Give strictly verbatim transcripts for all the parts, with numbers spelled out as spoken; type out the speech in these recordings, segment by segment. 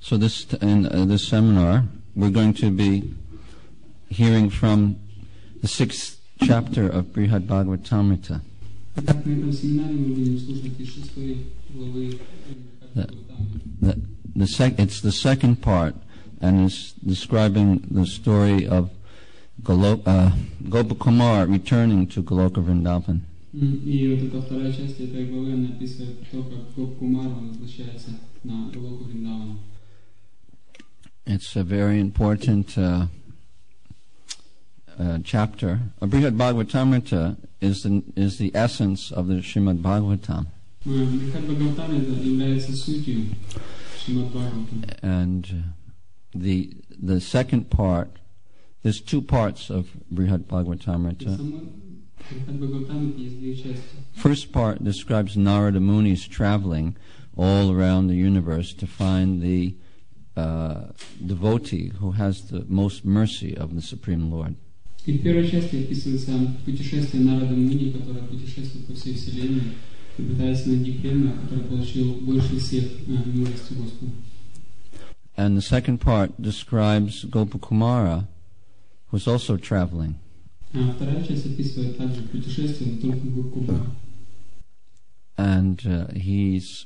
So this in uh, this seminar, we're going to be hearing from the sixth chapter of Brihad Bhagavatamrita. The, the, the sec- it's the second part, and it's describing the story of Golo- uh, Gopakumar returning to Goloka Vrindavan. И вот эта вторая часть этой главы описывает то, как Гопкумар возвращается на Голоку Вриндавана. It's a very important uh, uh, chapter. Brihad Bhagavatamrita is the is the essence of the Srimad Bhagavatam. Брихад Бхагаватам является сутью Шримад Бхагаватам. And uh, the the second part, there's two parts of Brihad Bhagavatamrita. First part describes Narada Muni's traveling all around the universe to find the uh, devotee who has the most mercy of the Supreme Lord. И в первой части описывается путешествие Нарада Муни, который путешествует по всей Вселенной и пытается найти преданного, который получил больше всех милости Господа. And the second part describes Gopakumara, who's also traveling. А вторая часть описывает также путешествие, но только Гопкумара. And uh, he's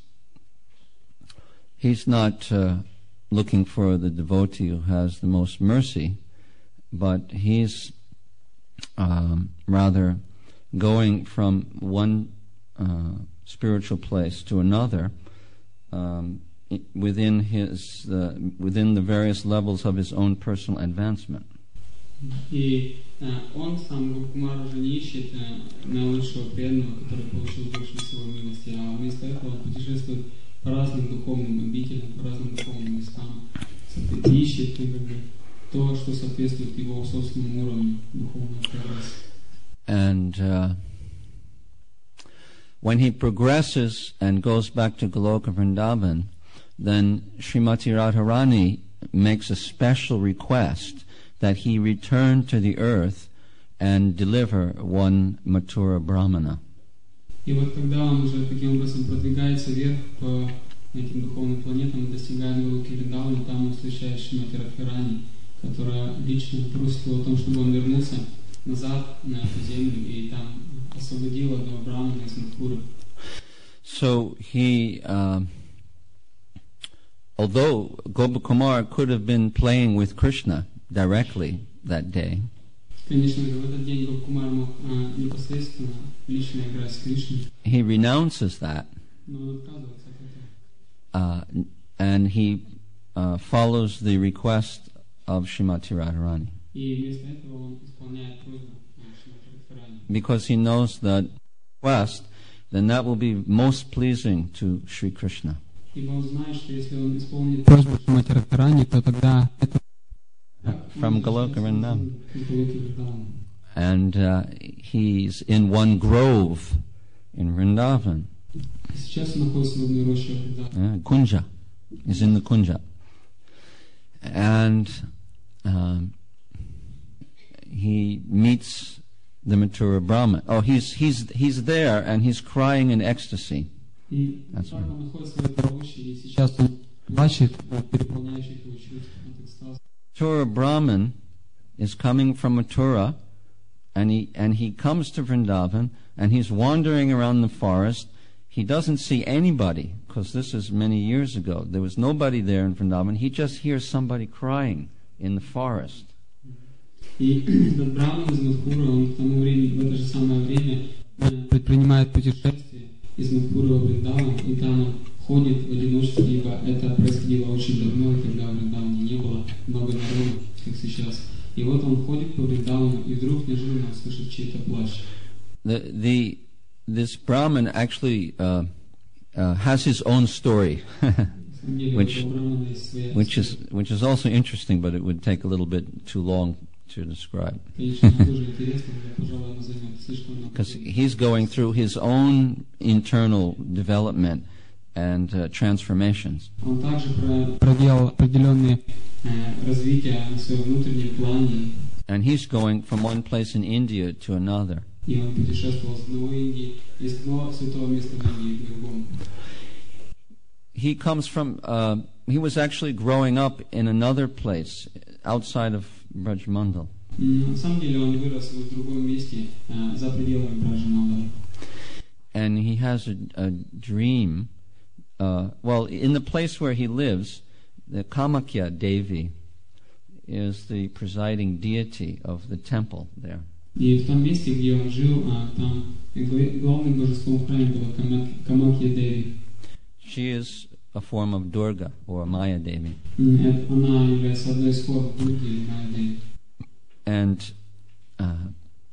he's not uh, looking for the devotee who has the most mercy, but he's um, rather going from one uh, spiritual place to another um, within his uh, within the various levels of his own personal advancement. И он сам Гопкумар уже не ищет наилучшего преданного, который получил больше всего милости, а вместо этого он путешествует по разным духовным обителям, по разным духовным местам, и ищет как бы, то, что соответствует его собственному уровню духовного прогресса. And uh, when he progresses and goes back to Goloka Vrindavan, then Srimati Radharani makes a special request that he return to the earth and deliver one Mathura Brahmana. И вот когда он уже таким образом продвигается вверх по этим духовным планетам и достигает Голоки Вриндавана, там он встречает Шримати Радхарани, которая лично просит его о том, чтобы он вернулся назад на эту землю и там освободил одного Брахмана из Матхуры. So he, uh, although Gopakumar could have been playing with Krishna directly that day, he renounces that uh, and he uh, follows the request of Srimati Radharani because he knows that request, then that will be most pleasing to Sri Krishna. From Goloka Vrindavan. And uh, he's in one grove in Vrindavan. Uh, Kunja. He's in the Kunja. And um, he meets the Mathura Brahman. Oh, he's he's he's there and he's crying in ecstasy. That's right. Mathura Brahman is coming from Mathura, and he and he comes to Vrindavan, and he's wandering around the forest. He doesn't see anybody, because this is many years ago. There was nobody there in Vrindavan. He just hears somebody crying in the forest. И этот Брахман из Матхуры, он в, тому время, в это же самое время предпринимает путешествие из Матхуры во Вриндаван, и там он ходит в одиночестве, ибо это происходило очень давно, когда в Вриндаване не было много народу, как сейчас. И вот он ходит по Вриндавану, и вдруг неожиданно слышит чей-то плач. The, the, this Brahman actually uh, uh, has his own story, which, which is which is also interesting, but it would take a little bit too long to describe. Because he's going through his own internal development and uh, transformations. And he's going from one place in India to another. He comes from uh, he was actually growing up in another place outside of Brajmandal. На самом деле он вырос в другом месте, за пределами Браджмандала. And he has a, a dream. Uh, well, in the place where he lives, the Kamakya Devi is the presiding deity of the temple there. И в том месте, где он жил, там главным божеством в храме была Камакья Деви. She is a form of Durga or Maya Devi. Она является одной из форм Дурги или Майя Деви. And uh,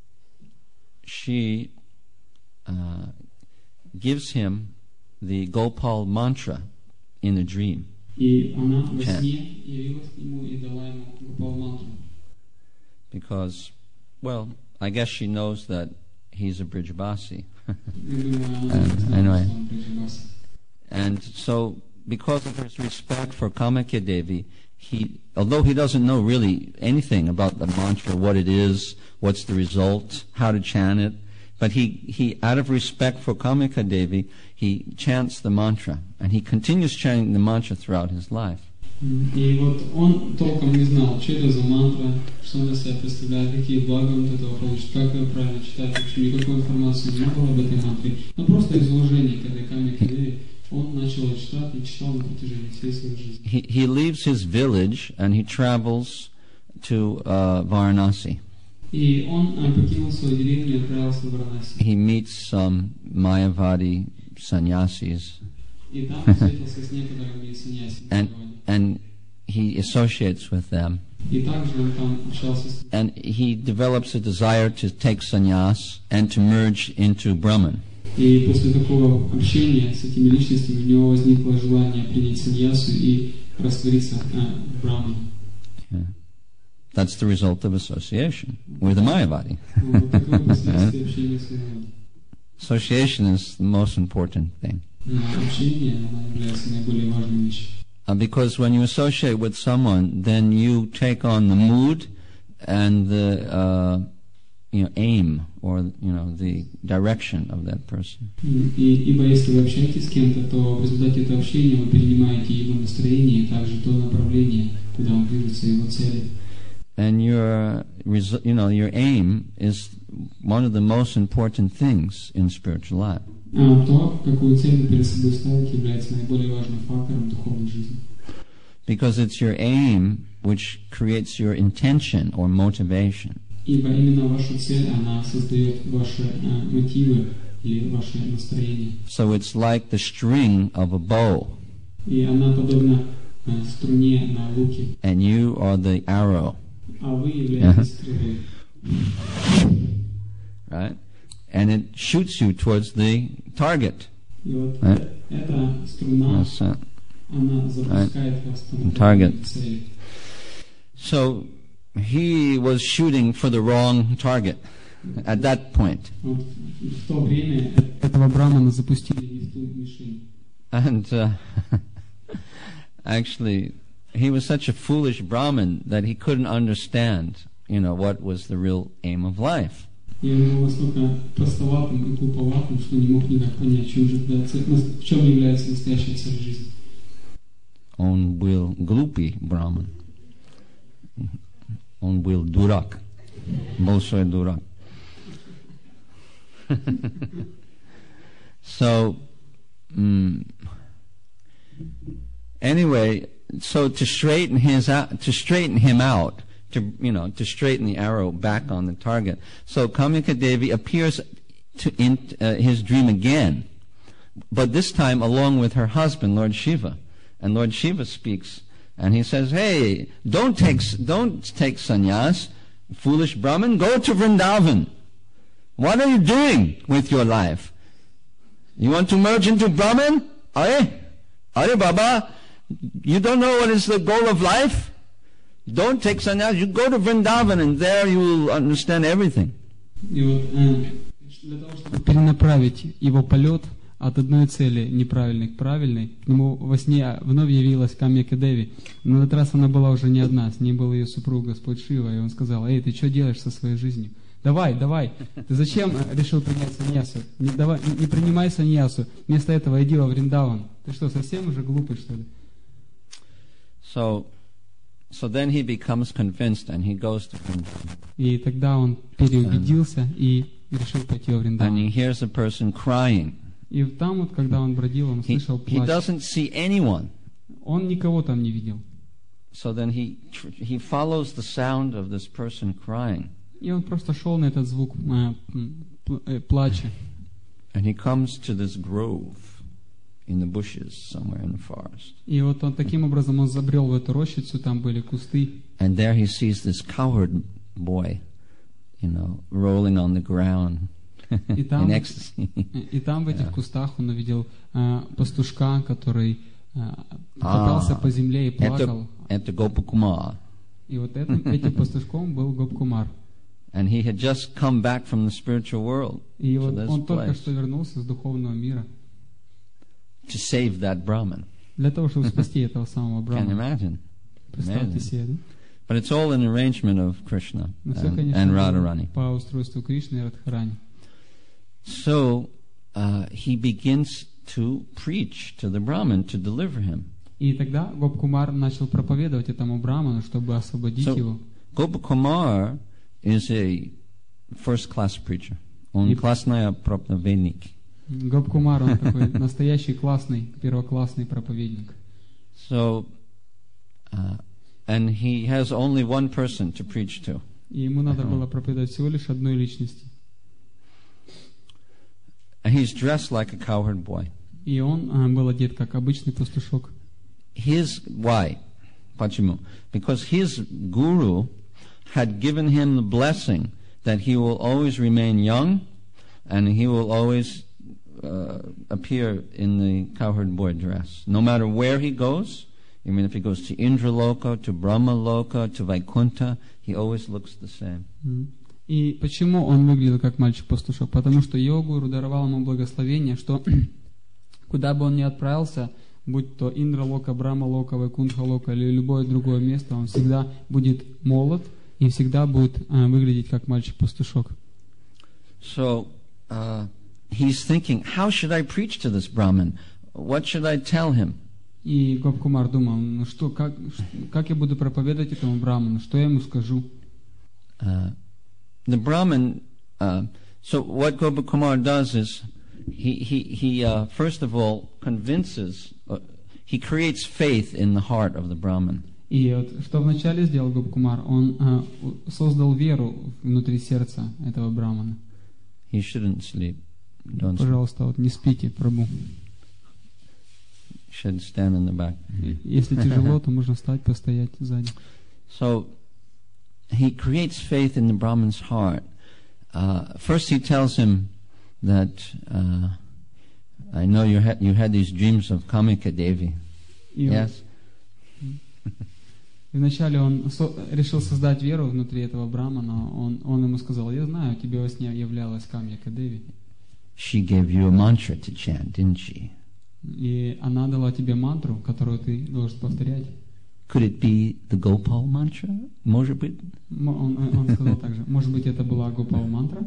she uh, gives him the Gopal mantra in a dream. И она во сне явилась к нему и дала ему Гопал мантру. Because, well, I guess she knows that he's a Brijbasi. and, anyway. And so, because of his respect for Kamakya Devi, he, although he doesn't know really anything about the mantra, what it is, what's the result, how to chant it, but he, he out of respect for Kamakya Devi, he chants the mantra, and he continues chanting the mantra throughout his life. И вот он толком не знал, что это за мантра, что она себя представляет, какие блага он от этого получит, как ее правильно читать, в общем, никакой информации не было об этой мантре, но просто из уважения к этой Камакье Деви он начал читать и читал на протяжении всей своей жизни. He, he leaves his village and he travels to uh, Varanasi. И он покинул свою деревню и отправился в Варанаси. He meets some Mayavadi sannyasis. И там встретился с некоторыми саньясами. And he associates with them. И также он там общался с... And he develops a desire to take sannyas and to merge into Brahman. И после такого общения с этими личностями у него возникло желание принять саньясу и раствориться в Брахмане. Yeah. That's the result of association with a Mayavadi. Association is the most important thing. Uh, because when you associate with someone, then you take on the mood and the uh, you know, aim or you know the direction of that person. Ибо если вы общаетесь с кем-то, то в результате этого общения вы перенимаете его настроение и также то направление, куда он движется, его цели. And your, you know, your aim is one of the most important things in spiritual life. А то, какую цель вы перед собой ставите, является наиболее важным фактором духовной жизни. Because it's your aim which creates your intention or motivation. Ибо именно ваша цель, она создает ваши мотивы или ваше настроение. So it's like the string of a bow. И она подобна струне на луке. And you are the arrow. А вы являетесь стрелой. Right? And it shoots you towards the target. И вот right? эта струна, она запускает вас на target. Цель. So he was shooting for the wrong target at that point. Вот в то время этого брамана запустили не в ту мишень. And uh, actually, he was such a foolish Brahmin that he couldn't understand, you know, what was the real aim of life. И он был настолько простоватым и глуповатым, что не мог никак понять, в чем является настоящая цель жизни. Он был глупый Brahmin. Он был дурак. Большой дурак. So, um, anyway, so to straighten his out, to straighten him out, to you know, to straighten the arrow back on the target. So Kamakya Devi appears to in uh, his dream again, but this time along with her husband, Lord Shiva, and Lord Shiva speaks, and he says, "Hey, don't take don't take sannyas, foolish Brahmin. Go to Vrindavan. What are you doing with your life? You want to merge into Brahman? Are Are Baba? You don't know what is the goal of life? Don't take sannyas. You go to Vrindavan and there you will understand everything." И вот для того, чтобы перенаправить его полет от одной цели неправильной к правильной, к нему во сне вновь явилась Камакья Деви. Но на этот раз она была уже не одна, с ней был ее супруг Господь Шива, и он сказал: «Эй, ты что делаешь со своей жизнью? Давай, давай, ты зачем решил принять саньясу? Не, давай, не принимай саньясу, вместо этого иди во Вриндаван. Ты что, совсем уже глупый, что ли?» So, so then he becomes convinced and he goes to Vrindavan. И тогда он переубедился и решил пойти во And Вриндаван. he hears a person crying. И там вот, когда он бродил, он He, слышал he плач. doesn't see anyone. Он никого там не видел. So then he tr- he follows the sound of this person crying. И он просто шел на этот звук э, пл- э, плача. And he comes to this grove in the bushes somewhere in the forest. И вот он таким образом он забрел в эту рощицу, там были кусты. And there he sees this cowherd boy, you know, rolling on the ground И там, in ecstasy. и там в этих Yeah. кустах он увидел э, пастушка, который э, катался по земле и плакал. Это, это Gopakumar. И вот этим, этим пастушком был Гопкумар. And he had just come back from the spiritual world И to вот this он только place что вернулся с духовного мира to save that Brahmin. для того, чтобы спасти этого самого Can you Брахмана. imagine? Представьте себе, да? But it's all an arrangement of Krishna Но все, and, конечно, and было Radharani. по устройству Кришны и Радхарани. So uh, he begins to preach to the Brahmin to deliver him. И тогда Гопкумар начал проповедовать этому Брахману, чтобы освободить So его. Gopakumar is a first-class preacher. Он И- классный проповедник. Гопкумар, он такой настоящий классный, первоклассный проповедник. So, uh, and he has only one person to preach to. И ему надо Ага. было проповедовать всего лишь одной личности. And he's dressed like a cowherd boy. И он а, был одет как обычный пастушок. His, why? Почему? Because his guru had given him the blessing that he will always remain young and he will always uh, appear in the cowherd boy dress. No matter where he goes, even if he goes to Indraloka, to Brahmaloka, to Vaikuntha, he always looks the same. М. И почему он выглядел как мальчик-пастушок? Потому что его гуру даровал ему благословение, что куда бы он ни отправился, будь то Индралока, Брахмалока, Вайкунтха-лока или любое другое место, он всегда будет молод и всегда будет а, выглядеть как мальчик-пастушок. So uh, he's thinking, how should I preach to this Brahmin? What should I tell him? И Гопкумар думал, ну что, как, как я буду проповедовать этому Брахману, что я ему скажу? Uh, the Brahmin, uh, so what Gopakumar does is, he, he, he uh, first of all convinces, uh, he creates faith in the heart of the Brahmin. И вот что вначале сделал Гопкумар, он а, создал веру внутри сердца этого Брахмана. He shouldn't sleep. Don't sleep. Пожалуйста, вот не спите, Прабху. Should stand in the back. Если тяжело, то можно встать, постоять сзади. So he creates faith in the Brahmin's heart. Uh, first he tells him that, uh, I know you had, you had these dreams of Kamika Devi. И, он- Yes? и вначале он со- решил создать веру внутри этого Брахмана. Он, он ему сказал, я знаю, тебе во сне являлась Камьяка Деви. She gave you a mantra to chant, didn't she? И она дала тебе мантру, которую ты должен повторять. Could it be the Gopal mantra? Может быть? М- Он, он- он сказал также, может быть, это была Гопал мантра?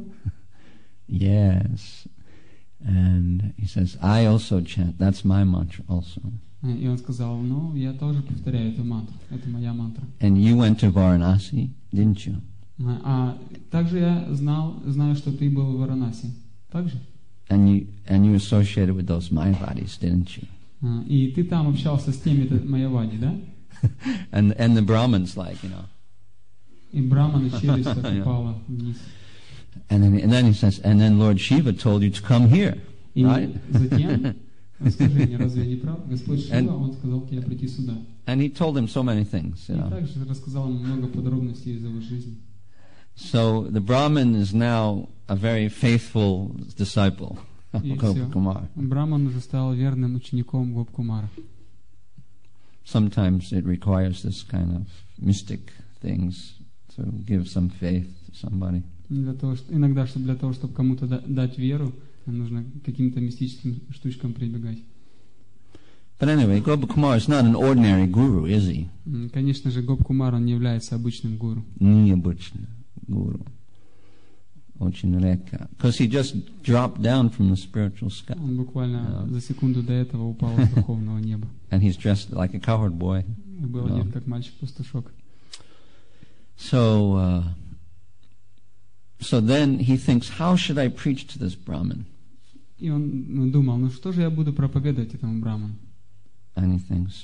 Yes. And he says, I also chant. That's my mantra also. И он сказал, ну, я тоже повторяю эту мантру. Это моя мантра. And you went to Varanasi, didn't you? А также я знал, знаю, что ты был в Варанаси. Также? And you and you associated with those Mayavadis, didn't you? А, И ты там общался с теми майявади, да? And and the Brahmins like, you know. И Брахмана челюсть так Yeah. упала вниз. And then and then he says, and then Lord Shiva told you to come here, И right? затем, скажи мне, разве я не прав? Господь Шива, And- он сказал тебе прийти сюда. And he told him so many things, you И know. также рассказал ему много подробностей из его жизни. So the Brahmin is now a very faithful disciple of И всё. Gopakumar. Брахман уже стал верным учеником Гопкумара. Sometimes it requires this kind of mystic things to give some faith to somebody. Для того, что, иногда, что для того, чтобы кому-то да- дать веру, нужно к каким-то мистическим штучкам прибегать. But anyway, Gopakumar is not an ordinary guru, is he? М, Конечно же, Гопкумар, он не является обычным гуру. Необычный guru. Очень редко. Because he just dropped down from the spiritual sky. Он буквально Yeah. за секунду до этого упал с духовного неба. And he's dressed like a cowherd boy. и был No. одет как мальчик-пастушок. So, uh, so then he thinks, how should I preach to this Brahmin? И он думал, ну что же я буду проповедовать этому браману? And he thinks,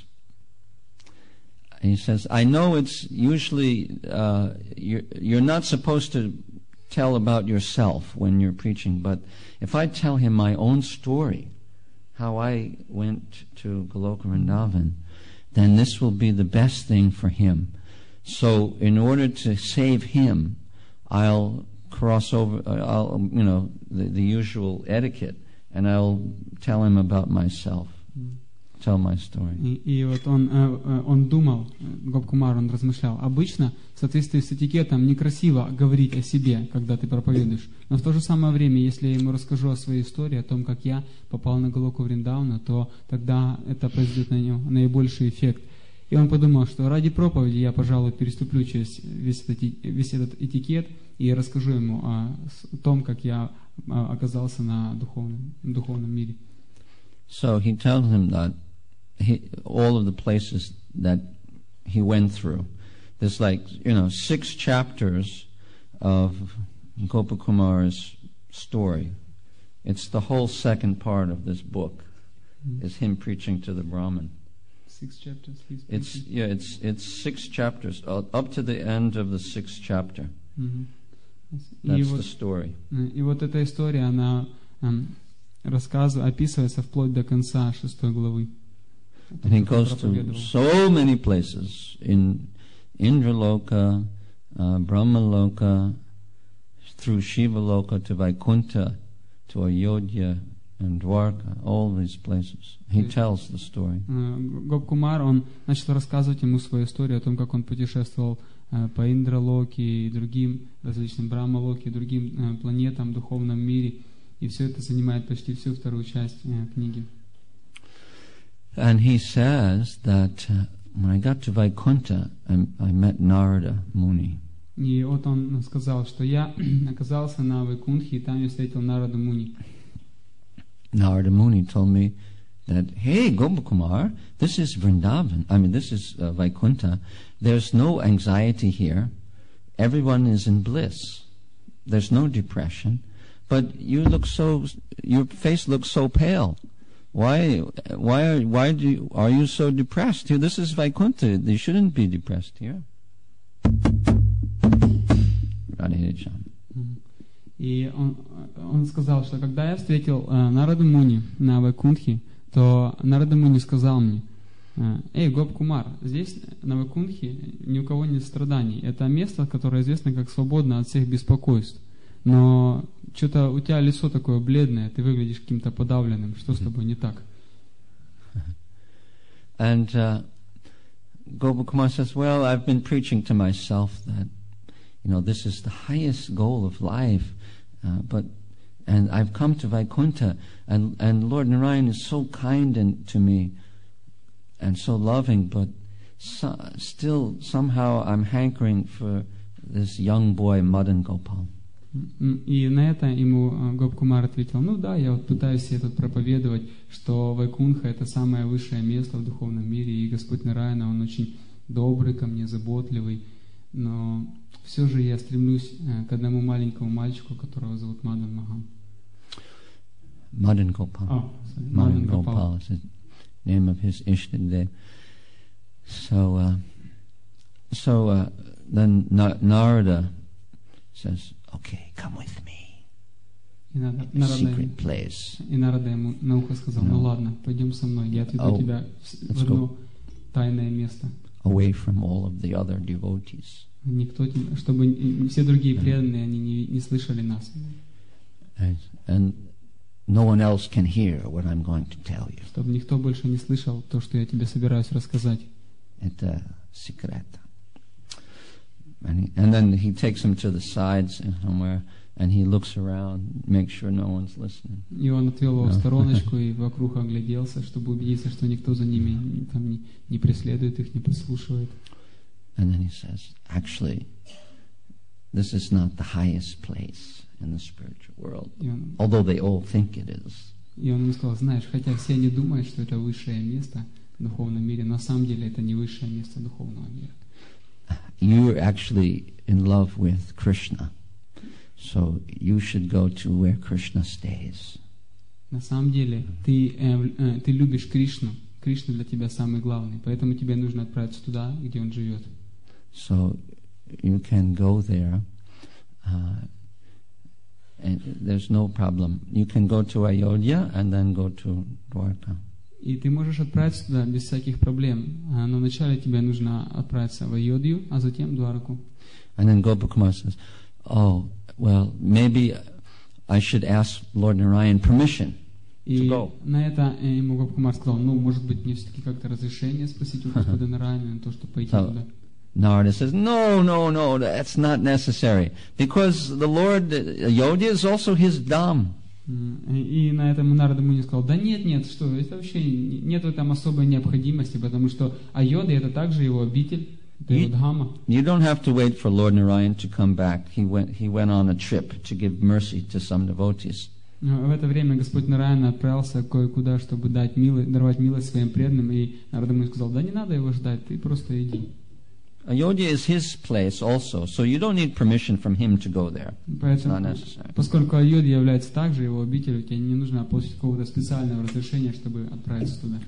he says, I know it's usually, uh, you're, you're not supposed to tell about yourself when you're preaching, but if I tell him my own story, how I went to Goloka Vrindavan, then this will be the best thing for him. So in order to save him, I'll cross over, I'll, you know, the, the usual etiquette, and I'll tell him about myself, tell my story. И, и вот он, он думал, Гопкумар, он размышлял, обычно в соответствии с этикетом некрасиво говорить о себе, когда ты проповедуешь, но в то же самое время, если я ему расскажу о своей истории, о том, как я попал на Галоку Вриндавана, то тогда это произведет на него наибольший эффект. И он подумал, что ради проповеди я, пожалуй, переступлю через весь этот, весь этот этикет и расскажу ему о, о том, как я оказался на духовном, духовном мире. So he tells him that he, all of the places that he went through. There's like, you know, six chapters of Gopakumar's story. It's the whole second part of this book, mm-hmm. is him preaching to the Brahmin. Six chapters. He's it's yeah, it's it's six chapters uh, up to the end of the sixth chapter. Mm-hmm. That's и the вот, story. И вот эта история, она um, рассказывает, описывается вплоть до конца шестой главы. And he goes to so many places in Indraloka, uh, Brahmaloka, through Shivaloka to Vaikuntha, to Ayodhya and Dwarka, all these places. He tells the story. Гопкумар, он начал рассказывать ему свою историю о том, как он путешествовал по Индралоке и другим различным Брахмалоке, и другим планетам в духовном мире. И все это занимает почти всю вторую часть книги. And he says that uh, when I got to Vaikuntha, I, I met Narada Muni. И вот он сказал, что я оказался на Вайкунтхе, и там я встретил Нараду Муни. Narada Muni told me that, hey, Gopakumar, this is Vrindavan. I mean, this is uh, Vaikuntha. There's no anxiety here. Everyone is in bliss. There's no depression. But you look so, your face looks so pale. Why, why, are, why do you, are you so depressed here? This is Vaikuntha. You shouldn't be depressed here. И он, он сказал, что когда я встретил э, Нараду Муни на Вайкунтхе, то Нарада Муни сказал мне, эй, Гопкумар, здесь на Вайкунтхе ни у кого нет страданий. Это место, которое известно как свободно от всех беспокойств. Но что-то у тебя лицо такое бледное, ты выглядишь каким-то подавленным. Что с тобой не так? And uh, Gopakumar says, well, I've been preaching to myself that, you know, this is the highest goal of life, uh, but and I've come to Vaikuntha, and and Lord Narayan is so kind and, to me, and so loving, but so, still somehow I'm hankering for this young boy Madan Gopal. И на это ему Гопкумар ответил, ну да, я вот пытаюсь себе тут проповедовать, что Вайкунтха — это самое высшее место в духовном мире, и Господь Нараяна, Он очень добрый ко мне, заботливый, но все же я стремлюсь к одному маленькому мальчику, которого зовут Мадан Махан. Madan Gopal. Oh, sorry. Madan Gopal is the name of his Ishtadev. So, uh, so uh, then Na- Narada says, okay, come with me. И Нарада, A secret place. И Нарада ему на ухо сказал, ну ладно, пойдем со мной, я отведу Oh, тебя в одно тайное место. Away from all of the other devotees. Никто, чтобы все другие преданные, они не, не слышали нас. And, and no one else can hear what I'm going to tell you. Чтобы никто больше не слышал то, что я тебе собираюсь рассказать. Это секрет. And, he, and then he takes him to the sides somewhere, and he looks around, makes sure no one's listening. И он отвел его в стороночку и вокруг огляделся, чтобы убедиться, что никто за ними там не, не преследует их, не подслушивает. And then he says, actually, this is not the highest place in the spiritual world, он, although they all think it is. И он ему сказал, знаешь, хотя все они думают, что это высшее место, в духовном мире. Но на самом деле это не высшее место духовного мира. You're actually in love with Krishna. So you should go to where Krishna stays. На самом деле ты, э, э, ты любишь Кришну. Кришна для тебя самый главный. Поэтому тебе нужно отправиться туда, где он живет. So you can go there. Uh, and there's no problem. You can go to Ayodhya and then go to Dwarka. И ты можешь отправиться туда без всяких проблем. Но вначале тебе нужно отправиться в Айодхью, а затем в Двараку. And then Gopakumar says, oh, well, maybe I should ask Lord Narayan permission to И go. на это ему Гопакумар сказал, ну, может быть, мне все-таки как-то разрешение спросить у Господа Нараяна на то, чтобы пойти So, туда. Narada says, no, no, no, that's not necessary. Because the Lord Ayodhya is also his dham. И на этом Нарада Муни сказал, да нет, нет, что, это вообще нет в этом особой необходимости, потому что Айода это также его обитель, это его дхама. You don't have to wait for Lord Narayan to come back. He went, he went on a trip to give mercy to some devotees. В это время Господь Нараян отправился кое-куда, чтобы дать милость, даровать милость своим преданным, и Нарада Муни сказал, да не надо его ждать, ты просто иди. Ayodhya is his place also, so you don't need permission from him to go there. It's not necessary. Поскольку Айодхья является также его обителью, тебе не нужно получить какого-то специального разрешения, чтобы отправиться туда.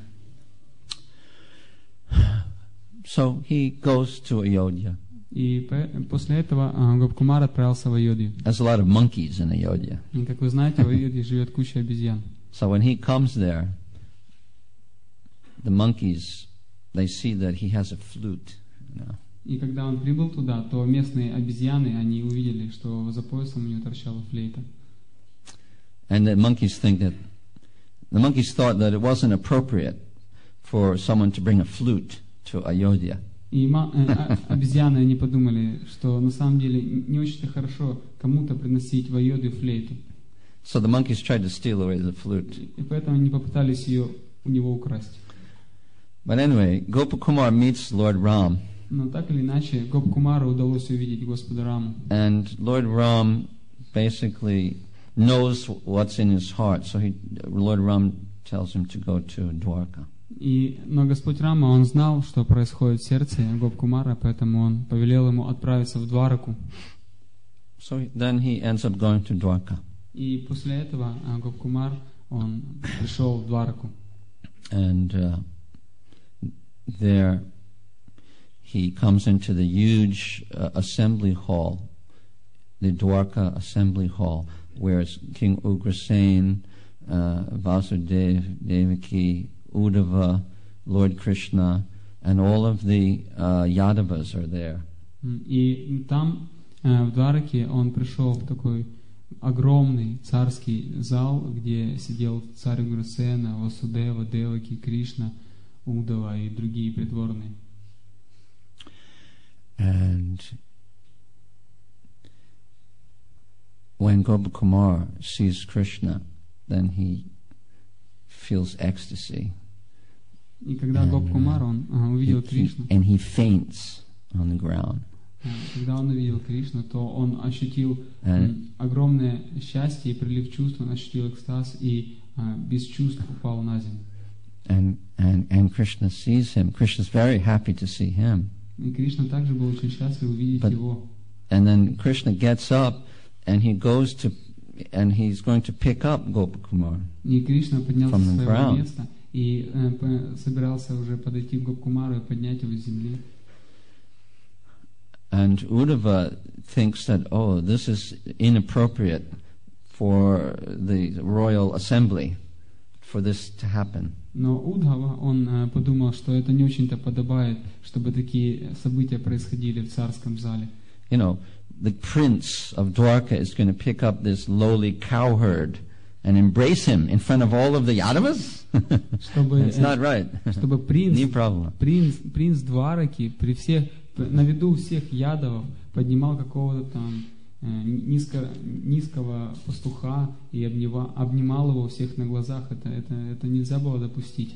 So he goes to Ayodhya. И после этого Гопакумар отправился в Айодхью. There's a lot of monkeys in Ayodhya. И, как вы знаете, в Айодхье живет куча обезьян. So when he comes there, the monkeys, they see that he has a flute. You know. И когда он прибыл туда, то местные обезьяны, они увидели, что за поясом у него торчала флейта. And the monkeys think that the monkeys thought that it wasn't appropriate for someone to bring a flute to Ayodhya. И э, обезьяны, они подумали, что на самом деле не очень-то хорошо кому-то приносить в Айодхью флейту. So the monkeys tried to steal away the flute. И поэтому они попытались ее у него украсть. But anyway, Gopakumar meets Lord Ram. Но так или иначе, Гопакумару удалось увидеть Господа Раму. And Lord Ram basically knows what's in his heart. So he, Lord Ram tells him to go to Dwarka. И, но Господь Рама, он знал, что происходит в сердце Гопакумара, поэтому он повелел ему отправиться в Двараку. So then he ends up going to Dwarka. И после этого Гопакумар, он пришел в Двараку. And uh, there he comes into the huge uh, assembly hall, the Dwarka assembly hall, where King Ugrasen, uh, Vasudev, Devaki, Uddhava, Lord Krishna, and all of the uh, Yadavas are there. И там, в Двараке, он пришел в такой огромный царский зал, где сидел царь Уграсена, Васудева, Деваки, Кришна, Удава и другие придворные. And when Gopakumar sees Krishna, then he feels ecstasy. И когда Гопакумар, он uh, увидел Кришну, and he faints on the ground. Когда он увидел Кришну, то он ощутил and, огромное счастье и прилив чувств, он ощутил экстаз и uh, без чувств упал на землю. And, and, and Krishna sees him. Krishna's very happy to see him. И Кришна также был очень счастлив увидеть But, его. And then Krishna gets up and he goes to, and he's going to pick up Gopakumar. И Кришна поднялся From с the своего ground. места и э, собирался уже подойти к Гопакумару и поднять его с земли. And Uddhava thinks that, oh, this is inappropriate for the royal assembly, for this to happen. Но Удхава, он э, подумал, что это не очень-то подобает, чтобы такие события происходили в царском зале. You know, the prince of Dwarka is going to pick up this lowly cowherd and embrace him in front of all of the Yadavas? Чтобы, It's not right. Чтобы принц, Не правильно. принц, принц Двараки при всех, на виду всех ядовов поднимал какого-то там э, низко, низкого пастуха и обнимал, обнимал его у всех на глазах. Это, это, это нельзя было допустить.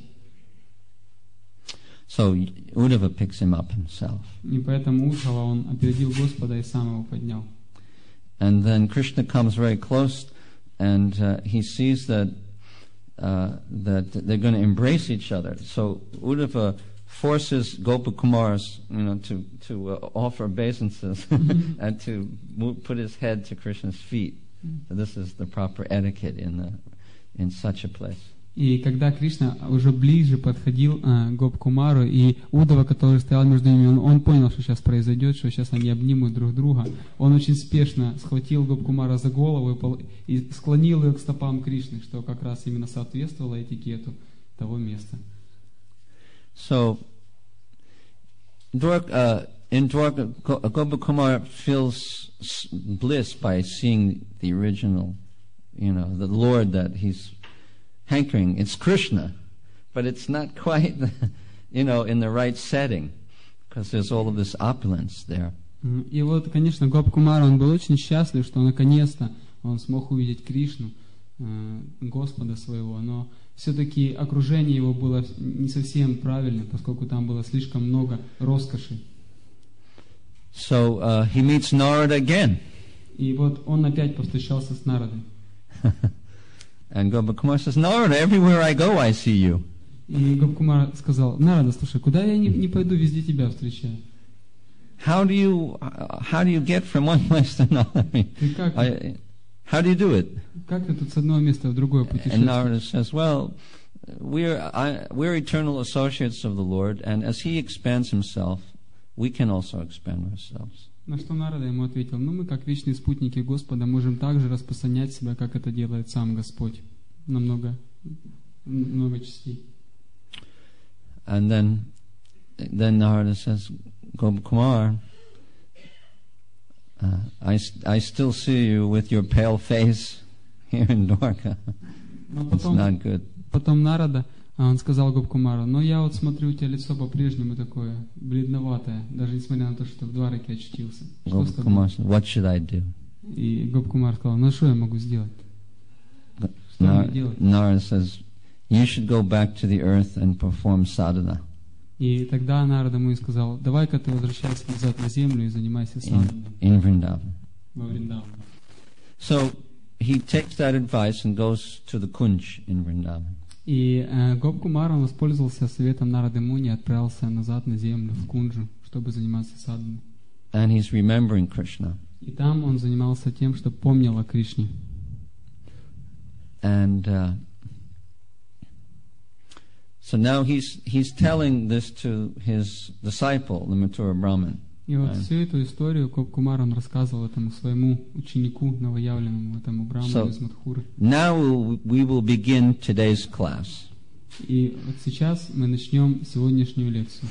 So Uddhava picks him up himself. И поэтому Удхава, он опередил Господа и сам его поднял. And then Krishna comes very close and uh, he sees that uh, that they're going to embrace each other. So Uddhava forces Gopakumars, you know, to to uh, offer obeisances and to move, put his head to Krishna's feet. So this is the proper etiquette in the in such a place. И когда Кришна уже ближе подходил э, к Гопкумару, и Удава, который стоял между ними, он, он понял, что сейчас произойдет, что сейчас они обнимут друг друга. Он очень спешно схватил Гопкумара за голову и, пол, и склонил ее к стопам Кришны, что как раз именно соответствовало этикету того места. So, Dwarka, uh, in Dwarka, Gopakumar feels bliss by seeing the original, you know, the Lord that he's hankering. It's Krishna, but it's not quite, you know, in the right setting, because there's all of this opulence there. И вот, конечно, Гопкумар, он был очень счастлив, что наконец-то он смог увидеть Кришну, э, Господа своего, но все-таки окружение его было не совсем правильным, поскольку там было слишком много роскоши. So uh, he meets Narada again. И вот он опять повстречался с Нарадой. And Gopakumar says, Narada, everywhere I go, I see you. И Гопкумар сказал: Нарада, слушай, куда я не, не пойду, везде тебя встречаю. How do you how do you get from one place to another? Ты как? I, how do you do it? Как ты тут с одного места в другое And Narada путешествуешь? says, well, we're I, we're eternal associates of the Lord, and as He expands Himself, we can also expand ourselves. На что Нарада ему ответил: ну мы, как вечные спутники Господа, можем также распространять себя, как это делает сам Господь, на много, много частей. And then, then Narada says, Gopakumar, uh, I, I still see you with your pale face here in Dwarka. Но It's потом, not good. потом Нарада, а он сказал Гопкумару: но я вот смотрю, у тебя лицо по-прежнему такое бледноватое, даже несмотря на то, что в Двараке очутился. Что с тобой? Gopakumar said, what should I do? И Гопкумар сказал: ну что я могу сделать? Что Nar- мне делать? Narada says, you should go back to the earth and perform sadhana И тогда Нарада ему и сказал: давай-ка ты возвращайся назад на землю и занимайся садханой in, in Vrindavan. во Вриндаване. So he takes that advice and goes to the Kunj in Vrindavan. И э, Гопкумар, он воспользовался советом Нарады Муни и отправился назад на землю, в Кунджу, чтобы заниматься садханой. And he's remembering Krishna. И там он занимался тем, что помнил о Кришне. And uh, so now he's he's telling this to his disciple, the Mathura Brahmin. И вот Right. всю эту историю Гопкумар, он рассказывал этому своему ученику, новоявленному, этому браману So- из Мадхуры. Now we'll, we will begin today's class. И вот сейчас мы начнем сегодняшнюю лекцию.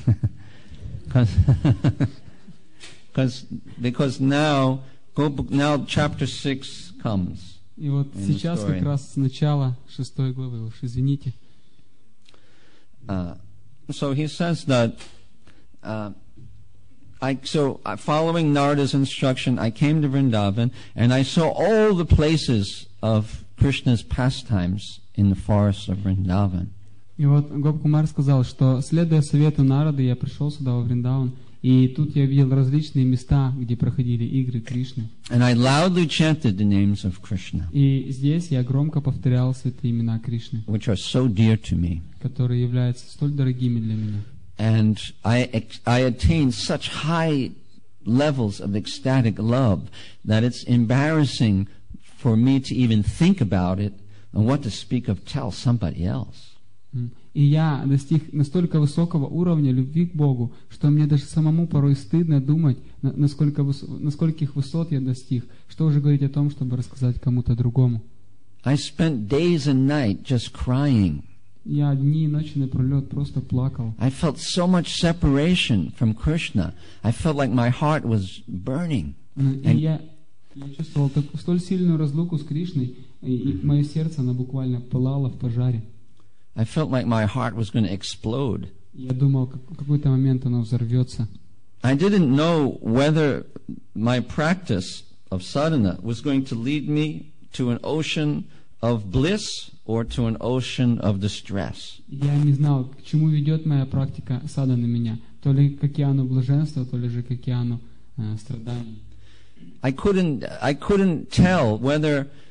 Because because now Gop- now chapter six comes. И вот In the сейчас story. как раз с начала шестой главы, уж извините. Uh, so he says that. Uh, I, so, uh, following Narada's instruction, I came to Vrindavan and I saw all the places of Krishna's pastimes in the forests of Vrindavan. И вот Гопкумар сказал, что, следуя совету Нарады, я пришел сюда, во Вриндаван, и тут я видел различные места, где проходили игры Кришны. And I loudly chanted the names of Krishna, И здесь я громко повторял святые имена Кришны, which are so dear to me. которые являются столь дорогими для меня. And I, ex- I attained such high levels of ecstatic love that it's embarrassing for me to even think about it and what to speak of tell somebody else. М. И я достиг настолько высокого уровня любви к Богу, что мне даже самому порой стыдно думать, на- насколько, выс- наскольких высот я достиг, что уже говорить о том, чтобы рассказать кому-то другому. I spent days and night just crying. Я дни и ночи напролет просто плакал. I felt so much separation from Krishna. I felt like my heart was burning. М, И я, я чувствовал так, столь сильную разлуку с Кришной, и, и мое сердце, оно буквально пылало в пожаре. I felt like my heart was going to explode. Я думал, как, в какой-то момент оно взорвется. I didn't know whether my practice of sadhana was going to lead me to an ocean of bliss or to an ocean of distress. Я не знал, к чему ведет моя практика сада на меня. То ли к океану блаженства, то ли же к океану э, страданий. I couldn't, I couldn't tell whether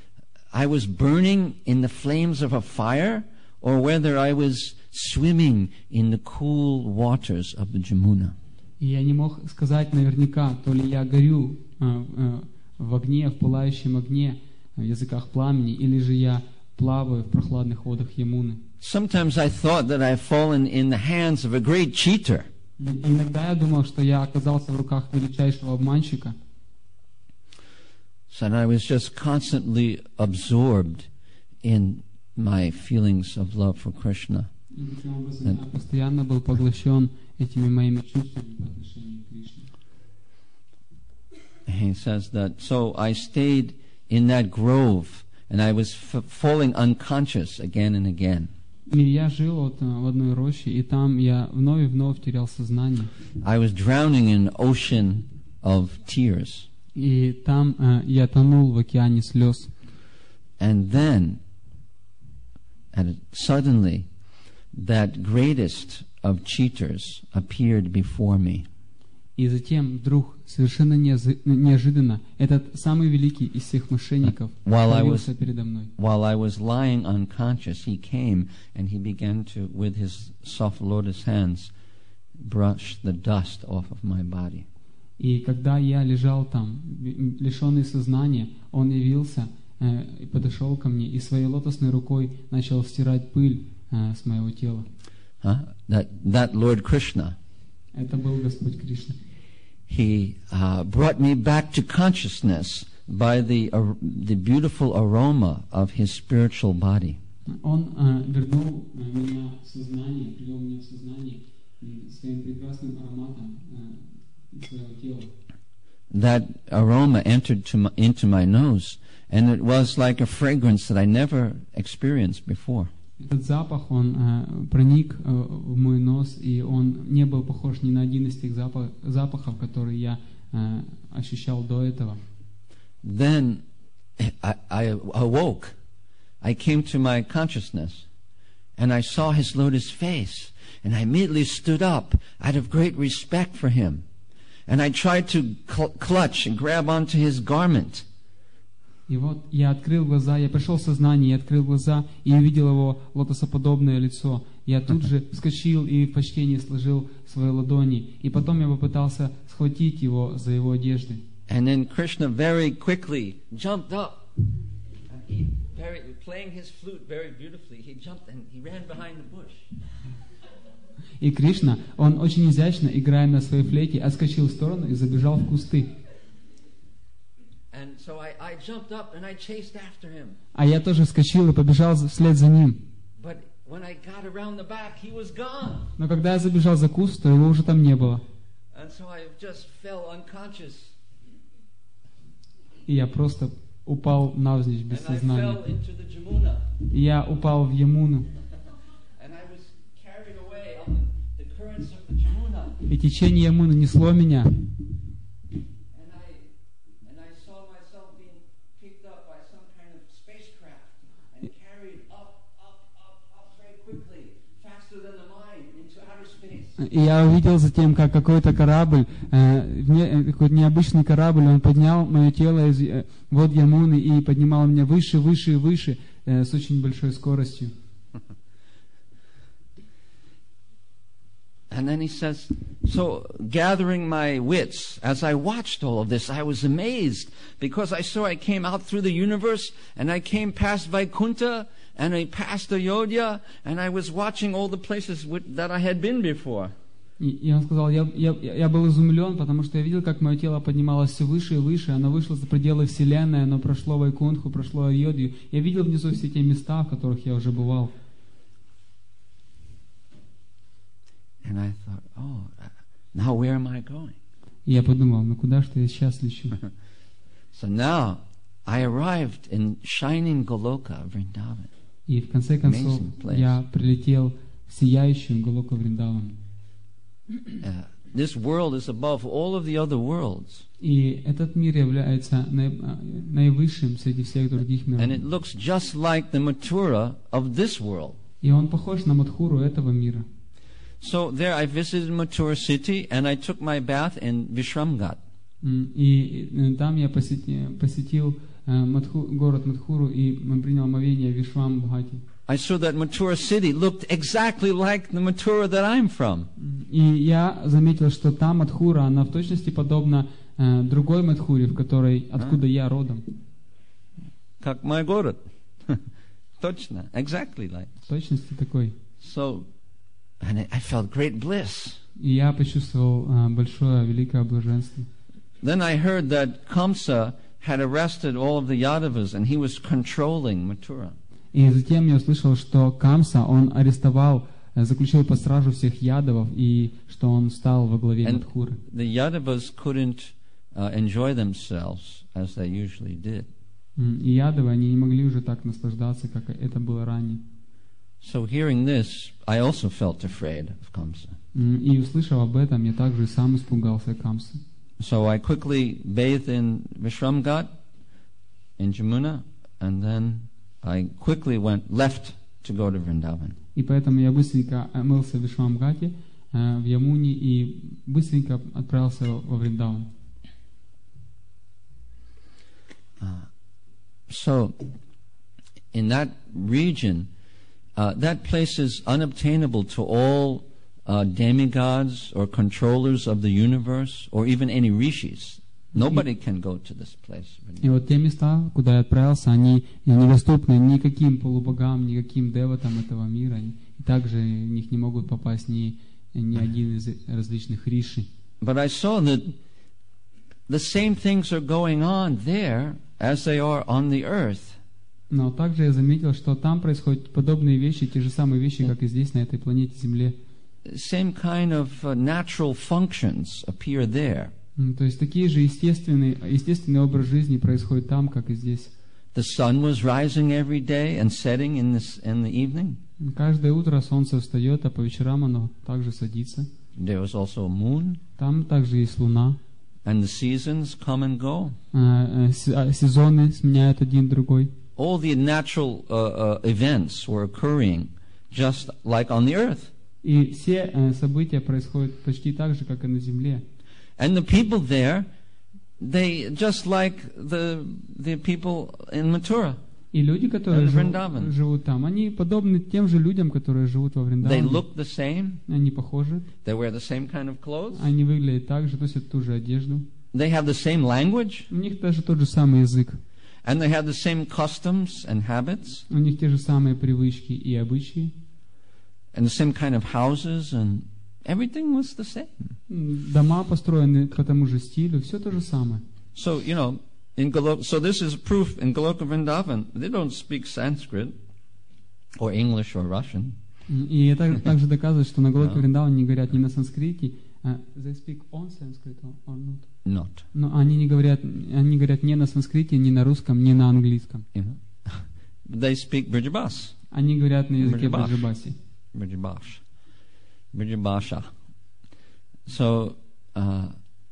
I was burning in the flames of a fire, or whether I was swimming in the cool waters of the Jamuna. И я не мог сказать наверняка, то ли я горю э, э, в огне, в пылающем огне, в языках пламени, или же я плаваю в прохладных водах Ямуны. Sometimes I thought that I had fallen in the hands of a great cheater. Иногда я думал, что я оказался в руках величайшего обманщика. So I was just constantly absorbed in my feelings of love for Krishna. И таким образом я постоянно был поглощен этими моими чувствами по отношению к Кришне. He says that, so I stayed in that grove, and I was f- falling unconscious again and again. И я жил вот в одной роще, и там я вновь и вновь терял сознание. I was drowning in an ocean of tears. И там э, я тонул в океане слез. And then, and suddenly, that greatest of cheaters appeared before me. И затем вдруг, совершенно неожиданно, этот самый великий из всех мошенников появился передо мной. While I was lying unconscious, he came and he began to, with his soft lotus hands, brush the dust off of my body. И когда я лежал там, лишенный сознания, он явился э, и подошел ко мне и своей лотосной рукой начал стирать пыль э, с моего тела. Huh? That that Lord Krishna. Это был Господь Кришна. He uh, brought me back to consciousness by the uh, the beautiful aroma of his spiritual body. Он э, вернул э, меня в сознание, привел меня в сознание своим прекрасным ароматом э, своего тела. That aroma entered to my, into my nose, and it was like a fragrance that I never experienced before. Этот запах, он э, проник э, в мой нос, и он не был похож ни на один из тех запах, запахов, которые я э, ощущал до этого. Then I, I awoke. I came to my consciousness, and I saw his lotus face, and I immediately stood up out of great respect for him, and I tried to cl- clutch and grab onto his garment. И вот я открыл глаза, я пришел в сознание, я открыл глаза и увидел его лотосоподобное лицо. Я тут же вскочил и в почтении сложил свои ладони. И потом я попытался схватить его за его одежды. And then Krishna very quickly jumped up. And he, very, playing his flute very beautifully, he jumped and he ran behind the bush. И Кришна, он очень изящно, играя на своей флейте, отскочил в сторону и забежал в кусты. And so I, I jumped up and I chased after him. А я тоже вскочил и побежал вслед за ним. But when I got around the back, he was gone. Но когда я забежал за куст, то его уже там не было. And so I just fell unconscious. И я просто упал навзничь без And I сознания. fell into the Jamuna. И я упал в Ямуну. And I was carried away on the, the currents of the Jamuna. И течение Ямуны несло меня. И я увидел затем, как какой-то корабль, э, не, какой-то необычный корабль, он поднял мое тело из э, вод Ямуны и поднимал меня выше, выше и выше э, с очень большой скоростью. And then he says, so gathering my wits, as I watched all of this, I was amazed because I saw I came out through the universe and I came past Vaikuntha and I passed Ayodhya and I was watching all the places with, that I had been before. И, и он сказал, я, я, я был изумлен, потому что я видел, как мое тело поднималось все выше и выше, оно вышло за пределы Вселенной, оно прошло Вайкунтху, прошло Айодхью. Я видел внизу все те места, в которых я уже бывал. And I thought, oh, now where am I going? И я подумал, ну куда же я сейчас лечу? So now I arrived in shining Goloka, Vrindavan. И в конце концов я прилетел в сияющую Голоку Вриндаван. Uh, this world is above all of the other worlds. И этот мир является наивысшим среди всех других миров. And it looks just like the Mathura of this world. И он похож на Мадхуру этого мира. So there I visited Mathura city and I took my bath in Vishramghat. И там я посетил, посетил э, Мадху, город Мадхуру и принял омовение Вишвамбхати. I saw that Mathura city looked exactly like the Mathura that I'm from. И я заметил, что та Мадхура, она в точности подобна э, другой Мадхуре, в которой, откуда я родом. Как мой город. Точно, exactly like. В точности такой. So, and I felt great bliss. И я почувствовал э, большое, великое блаженство. Then I heard that Kamsa had arrested all of the Yadavas and he was controlling Mathura. И затем я услышал, что Камса, он арестовал, заключил под стражу всех ядовов, и что он стал во главе And Мадхуры. the Yadavas couldn't uh, enjoy themselves as they usually did. И ядовы, они не могли уже так наслаждаться, как это было ранее. So hearing this, I also felt afraid of Kamsa. И услышав об этом, я также сам испугался Камсы. So I quickly bathed in Vishramghat, in Jamuna, and then I quickly went left to go to Vrindavan. И поэтому я быстренько омылся в Вишвамгате, в Ямуне, и быстренько отправился во Вриндаван. Uh, so, in that region, uh, that place is unobtainable to all uh, demigods or controllers of the universe, or even any rishis. Nobody can go to this place. И вот те места, куда я отправился, они недоступны никаким полубогам, никаким деватам этого мира. И также в них не могут попасть ни, ни один из различных риши. But I saw that the same things are going on there as they are on the earth. Но также я заметил, что там происходят подобные вещи, те же самые вещи, как и здесь, на этой планете Земле. Same kind of uh, natural functions appear there. То есть такие же естественные, естественный образ жизни происходит там, как и здесь. The sun was rising every day and setting in this in the evening. Каждое утро солнце встает, а по вечерам оно также садится. There was also a moon. Там также есть луна. And the seasons come and go. Сезоны сменяют один другой. All the natural uh, uh, events were occurring just like on the earth. И все события происходят почти так же, как и на земле. And the people there, they just like the the people in Mathura. И люди, которые живут, живут там, они подобны тем же людям, которые живут во Вриндаване. They look the same. Они похожи. They wear the same kind of clothes. Они выглядят так же, носят ту же одежду. They have the same language. У них даже тот же самый язык. And they have the same customs and habits. У них те же самые привычки и обычаи. And the same kind of houses, and everything was the same. Дома построены по тому же стилю, все то же самое. So, you know, in Golok, so this is proof in Goloka Vrindavan, they don't speak Sanskrit or English or Russian. И это также доказывает, что на Голоке Вриндаване не говорят ни на санскрите. They speak on Sanskrit or not? Not. Но они не говорят, они говорят не на санскрите, не на русском, не на английском. You know? They speak Brijabas. Они говорят на языке Бриджабаси. Brijabash. Brijabasha. So, uh,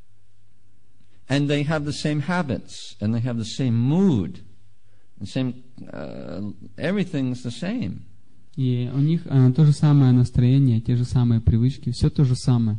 and they have the same habits, and they have the same mood, the same, uh, everything's the same. И у них uh, то же самое настроение, те же самые привычки, все то же самое.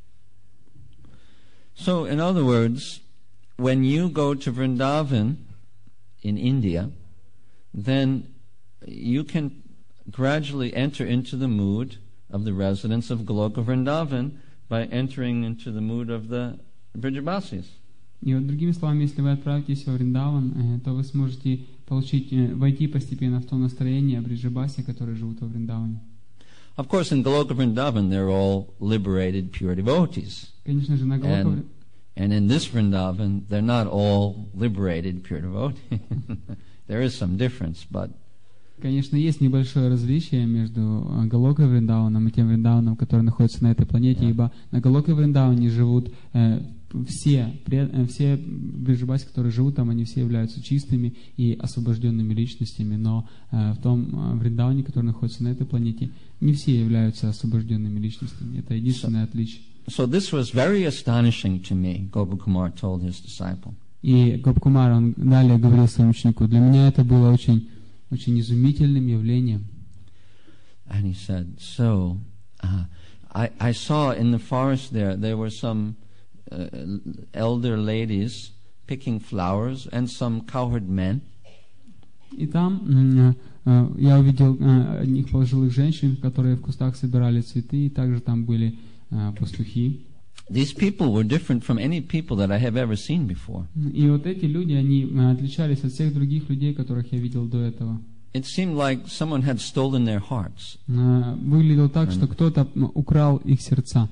So, in other words, when you go to Vrindavan in India, then you can gradually enter into the mood of the residents of Goloka Vrindavan by entering into the mood of the Brijabasis. И вот другими словами, если вы отправитесь во Вриндаван, то вы сможете получить, войти постепенно в то настроение Бриджабаси, которые живут во Вриндаване. Of course, in Goloka Vrindavan, they're all liberated pure devotees. Конечно же, на Голока... And in this Vrindavan, they're not all liberated pure devotees. There is some difference, but Конечно, есть небольшое различие между Голокой Вриндаваном и тем Вриндаваном, который находится на этой планете, yeah. ибо на Голоке Вриндаване живут э, все, э, все бриджабаси, которые живут там, они все являются чистыми и освобожденными личностями, но э, в том э, Вриндаване, который находится на этой планете, не все являются освобожденными личностями. Это единственное so, отличие. So this was very astonishing to me, Gopakumar told his disciple. И Гопакумар, он далее говорил своему ученику, для меня это было очень очень изумительным явлением. And he said, so, uh, I, I saw in the forest there, there were some uh, elder ladies picking flowers and some cowherd men. И там м, э, я увидел э, одних пожилых женщин, которые в кустах собирали цветы, и также там были э, пастухи. These people were different from any people that I have ever seen before. И вот эти люди, они э, отличались от всех других людей, которых я видел до этого. It seemed like someone had stolen their hearts. Э, Выглядело так, что кто-то м, украл их сердца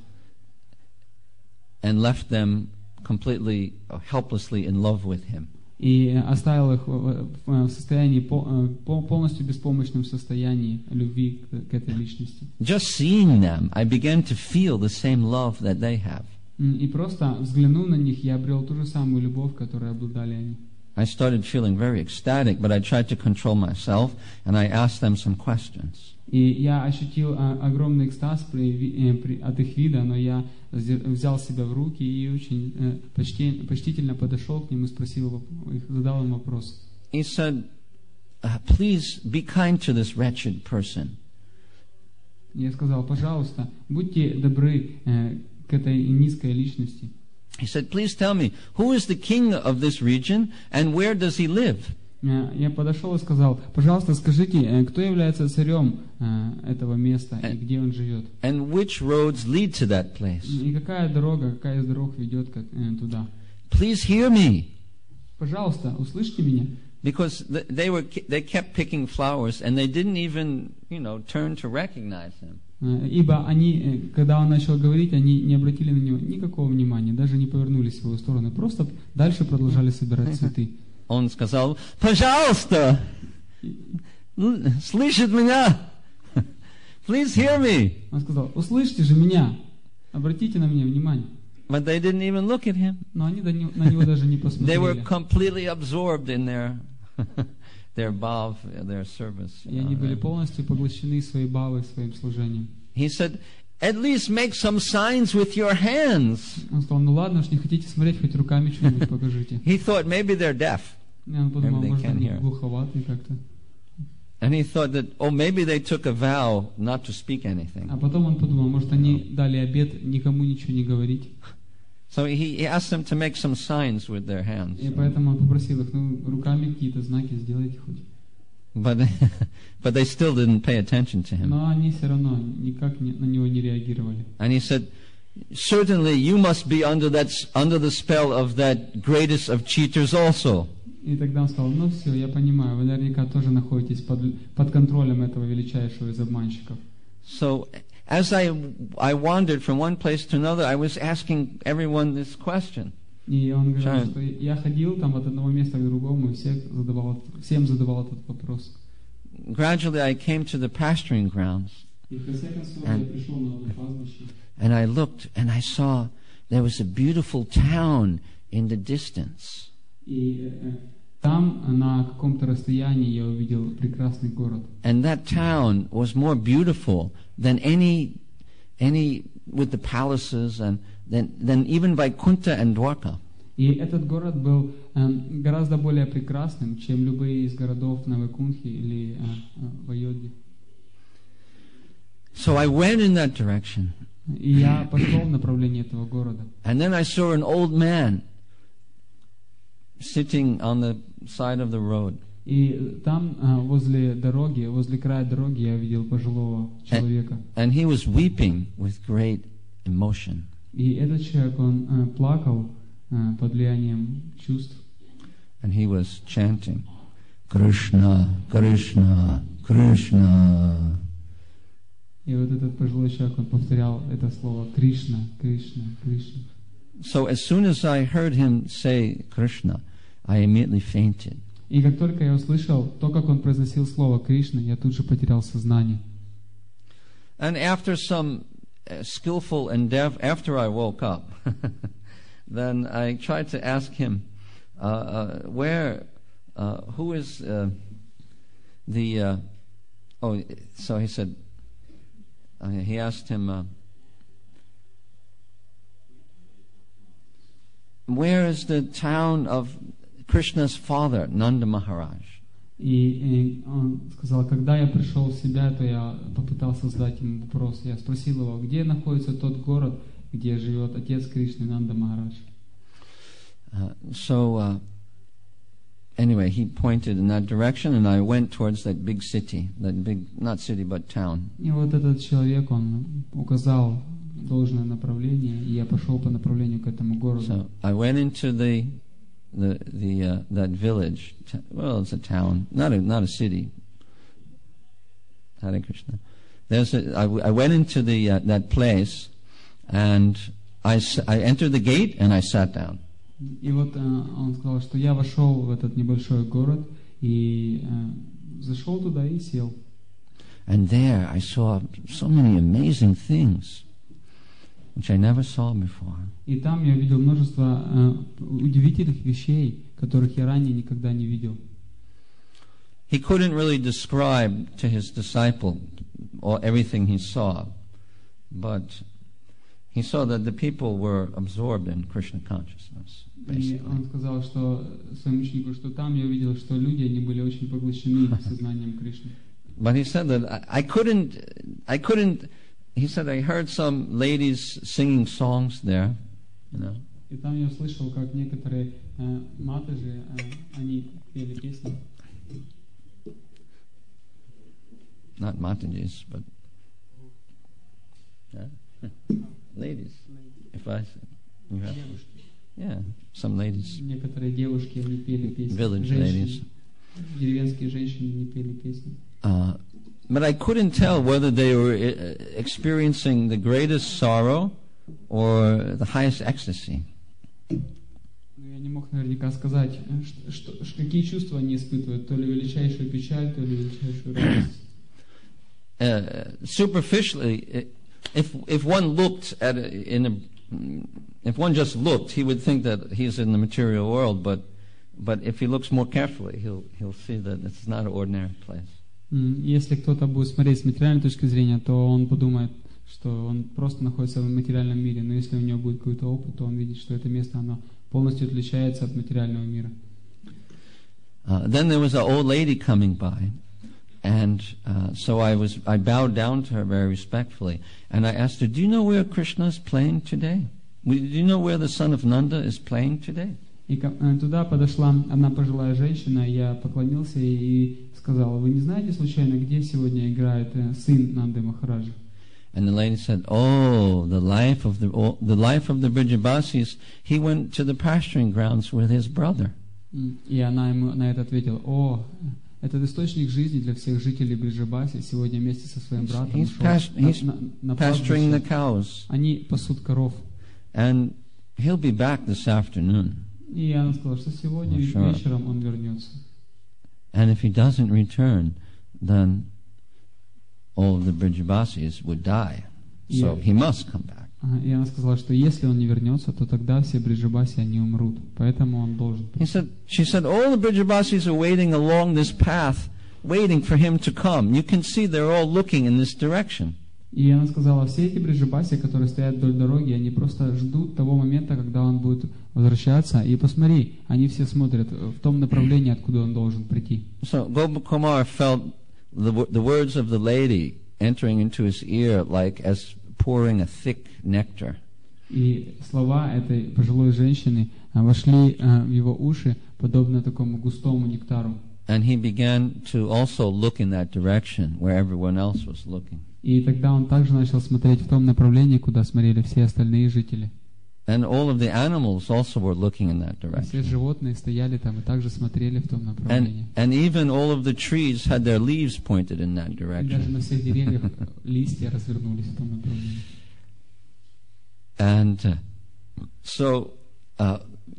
And left them completely, uh, helplessly in love with him. и оставил их в в- в состоянии, по- э, по- полностью беспомощном состоянии любви к, к этой личности. Just seeing them, I began to feel the same love that they have. М, И просто взглянув на них, я обрел ту же самую любовь, которой обладали они. I started feeling very ecstatic, but I tried to control myself, and I asked them some questions. И я ощутил а, огромный экстаз при, ви- э, при- от их вида, но я сдер- взял себя в руки и очень э, почти, почтительно подошел к ним и спросил, воп- их, задал им вопрос. He said, uh, please be kind to this wretched person. Я сказал, пожалуйста, будьте добры э, к этой низкой личности. He said, please tell me, who is the king of this region, and where does he live? Э, Я подошел и сказал, пожалуйста, скажите, э, кто является царем э, этого места и где он живет? And which roads lead to that place? И какая дорога, какая из дорог ведет как, э, туда? Please hear me. Пожалуйста, услышьте меня. Because th- they were, they kept picking flowers, and they didn't even, you know, turn to recognize him. Э, Ибо они, э, когда он начал говорить, они не обратили на него никакого внимания, даже не повернулись в его сторону, просто дальше продолжали собирать цветы. Он сказал, пожалуйста, л- слышит меня. Please hear me. Он сказал, услышьте же меня, обратите на меня внимание. But they didn't even look at him. Но они до него- на него даже не They were посмотрели. completely absorbed in their their bhav, their service. И они были полностью поглощены своей бавой, своим служением. He said, at least make some signs with your hands. Он сказал, ну ладно, уж не хотите смотреть, хоть руками что-нибудь покажите. He thought maybe they're deaf. И он подумал, Maybe they может, can't они hear. глуховатые как-то. And he thought that, oh, maybe they took a vow not to speak anything. А потом он подумал, может, они дали обет никому ничего не говорить. So he, he asked them to make some signs with their hands. И поэтому он попросил их, ну, руками какие-то знаки сделайте хоть. But, but they still didn't pay attention to him. Но они все равно никак не- на него не реагировали. And he said, certainly you must be under that, under the spell of that greatest of cheaters also. И тогда он сказал, ну все, я понимаю, вы наверняка тоже находитесь под, под контролем этого величайшего из обманщиков. So as I, I wandered from one place to another, I was asking everyone this question. И он говорил, Шайн. что я ходил там от одного места к другому и всех задавал, всем задавал этот вопрос. Gradually I came to the pasturing grounds, И в конце концов And- я пришел на одно пастбище, and I looked and I saw there was a beautiful town in the distance. и э, там на каком-то расстоянии я увидел прекрасный город. And that town was more beautiful than any, any with the palaces and than, than even Vaikuntha and Dwarka. И этот город был э, гораздо более прекрасным, чем любые из городов на Вайкунтхе или э, э, в Айодхе. So I went in that direction. И я пошел в направлении этого города. And then I saw an old man sitting on the side of the road. И там, э, возле дороги, возле края дороги, я видел пожилого человека. And he was weeping with great emotion. И этот человек, он э, плакал э, под влиянием чувств. And he was chanting, Krishna, Krishna, Krishna. И вот этот пожилой человек, он повторял это слово Кришна, Кришна, Кришна. So as soon as I heard him say Krishna, I immediately fainted. И как только я услышал то, как он произносил слово Кришна, я тут же потерял сознание. And after some uh, skillful endeavor, after I woke up, then I tried to ask him, uh, uh, where, uh, who is uh, the, uh, oh, so he said, uh, he asked him, uh, where is the town of Krishna's father, Nanda Maharaj? И, и он сказал, когда я пришел в себя, то я попытался задать ему вопрос. Я спросил его, где находится тот город, где живет отец Кришны, Нанда Махарадж. Uh, so uh, anyway, he pointed in that direction, and I went towards that big city, that big, not city, but town. И вот этот человек, он указал должное направление, и я пошел по направлению к этому городу. So I went into the the the uh, that village. Well, it's a town, not a not a city. Hare Krishna. There's a, I, I went into the uh, that place, and I I entered the gate and I sat down. И вот uh, он сказал, что я вошел в этот небольшой город и uh, зашел туда и сел. And there I saw so many amazing things, which I never saw before. И там я увидел множество uh, удивительных вещей, которых я ранее никогда не видел. He couldn't really describe to his disciple all, everything he saw, but he saw that the people were absorbed in Krishna consciousness. И он сказал, что своему ученику, что там я увидел, что люди, они были очень поглощены сознанием Кришны. But he said that I, I couldn't, I couldn't. He said I heard some ladies singing songs there, you know. И там я услышал, как некоторые uh, матажи, uh, они пели песни. Not Matajis, but yeah? ladies. If I say, you have, yeah, some ladies. Некоторые девушки, они пели песни. Village Женщины, ladies. Деревенские женщины, они пели песни. Uh, but I couldn't tell whether they were uh, experiencing the greatest sorrow or the highest ecstasy. Я не мог наверняка сказать, что, что, какие чувства они испытывают, то ли величайшую печаль, то ли величайшую радость. Uh, superficially, if if one looked at a, in a, if one just looked, he would think that he's in the material world. But but if he looks more carefully, he'll he'll see that it's not an ordinary place. Если кто-то будет смотреть с материальной точки зрения, то он подумает, что он просто находится в материальном мире. Но если у него будет какой-то опыт, то он видит, что это место оно полностью отличается от материального мира. Uh, then there was an old lady coming by. And uh, so I was, I bowed down to her very respectfully, and I asked her, "Do you know where Krishna is playing today? Do you know where the son of Nanda is playing today?" И туда подошла одна пожилая женщина, я поклонился и сказал: "Вы не знаете случайно, где сегодня играет сын Нанды Махараджа?" And the lady said, "Oh, the life of the the life of the Brijabasis. He went to the pasturing grounds with his brother." И она ему на это ответила: "О, этот источник жизни для всех жителей Бриджабаси сегодня вместе со своим братом he's pas- he's на, на, на pasturing the cows. Они пасут коров. And he'll be back this afternoon. И она сказала, что сегодня Oh, sure. вечером он вернется. And if he doesn't return, then all of the Brijabasis would die. So Yeah. he must come back. И она сказала, что если он не вернется, то тогда все Бриджабаси, они умрут. Поэтому он должен He said, she said, all the Brijabasis are waiting along this path, waiting for him to come. You can see they're all looking in this direction. И она сказала, все эти Бриджабаси, которые стоят вдоль дороги, они просто ждут того момента, когда он будет возвращаться. И посмотри, они все смотрят в том направлении, откуда он должен прийти. So Gopakumar felt the, the words of the lady entering into his ear like as pouring a thick nectar. И слова этой пожилой женщины вошли в его уши, подобно такому густому нектару. And he began to also look in that direction where everyone else was looking. И тогда он также начал смотреть в том направлении, куда смотрели все остальные жители. And all of the animals also were looking in that И все direction. животные стояли там и также смотрели в том направлении. And, and even all of the trees had their leaves pointed in that И даже direction. на всех деревьях листья развернулись в том направлении. And uh, so uh,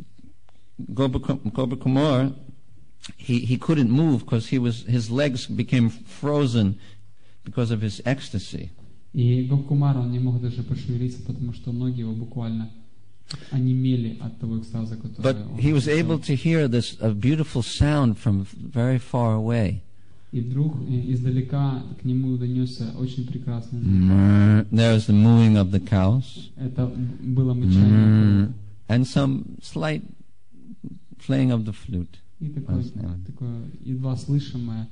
Gopakumar, he, he couldn't move because he was his legs became frozen because of his ecstasy. И Гопкумар, он не мог даже пошевелиться, потому что ноги его буквально онемели от того экстаза, который But он he was испытал. able to hear this a beautiful sound from very far away. И вдруг э, издалека к нему донесся очень прекрасный звук. Mm, there's the mooing of the cows. Это было мычание. Mm, and some slight playing of the flute. И такое, Yes, yeah. такое едва слышимое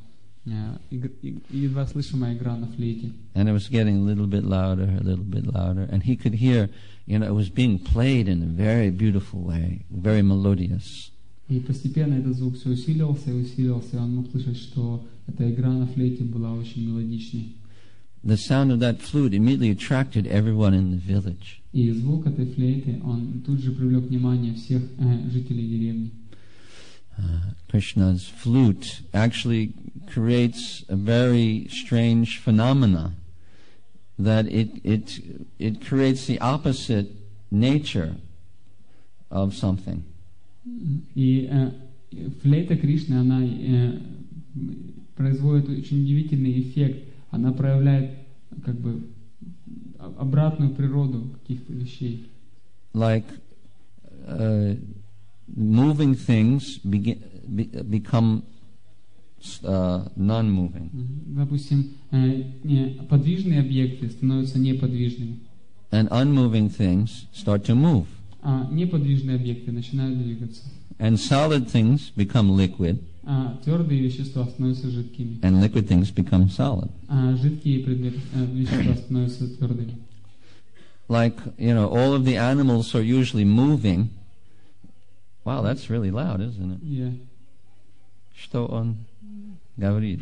э, иг- и- едва слышимая игра на флейте. And it was getting a little bit louder, a little bit louder. And he could hear, you know, it was being played in a very beautiful way, very melodious. И постепенно этот звук все усиливался и усиливался, и он мог слышать, что эта игра на флейте была очень мелодичной. The sound of that flute immediately attracted everyone in the village. И звук этой флейты, он тут же привлек внимание всех э, жителей деревни. Uh, Krishna's flute actually creates a very strange phenomena, that it, it, it creates the opposite nature of something. И э, флейта Кришны, она э, производит очень удивительный эффект. Она проявляет как бы обратную природу каких-то вещей. Like uh, moving things begin, be, become uh, non-moving. Допустим, э, не, подвижные объекты становятся неподвижными, And unmoving things start to move. а неподвижные объекты начинают двигаться. And solid things become liquid, А твердые вещества становятся жидкими, and liquid things become solid. а жидкие предметы, э, вещества становятся твердыми. Like, you know, all of the animals are usually moving. Wow, that's really loud, isn't it? Yeah. Что он говорит?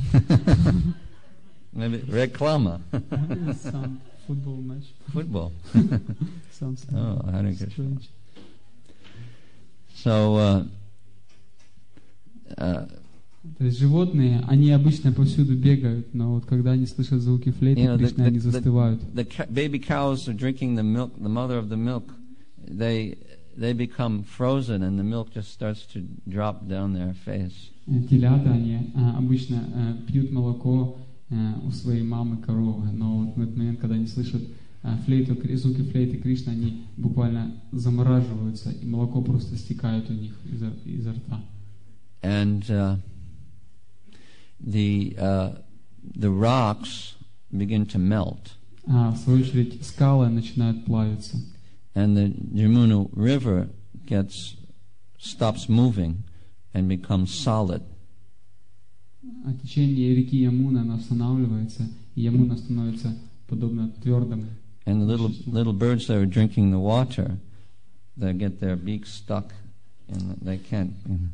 Maybe реклама. Some football match. Football. Sounds Oh, Hare Krishna. strange. So, uh, uh, То есть животные, они обычно повсюду бегают, но вот когда они слышат звуки флейты you know, the, Кришны, они the, застывают. the, the ca- baby cows are drinking the milk, the mother of the milk, they, they become frozen and the milk just starts to drop down their face. Э, Телята, они а, обычно а, пьют молоко а, у своей мамы коровы, но вот в этот момент, когда они слышат а, флейту, кри- звуки флейты Кришны, они буквально замораживаются, и молоко просто стекает у них изо, изо рта. And uh, the, uh, the rocks begin to melt. А в свою очередь скалы начинают плавиться. And the Jamuna River gets stops moving and becomes solid. А течение реки Ямуна, оно останавливается, и Ямуна становится подобно твердому. And the little little birds that are drinking the water, they get their beaks stuck, and they can't. You know.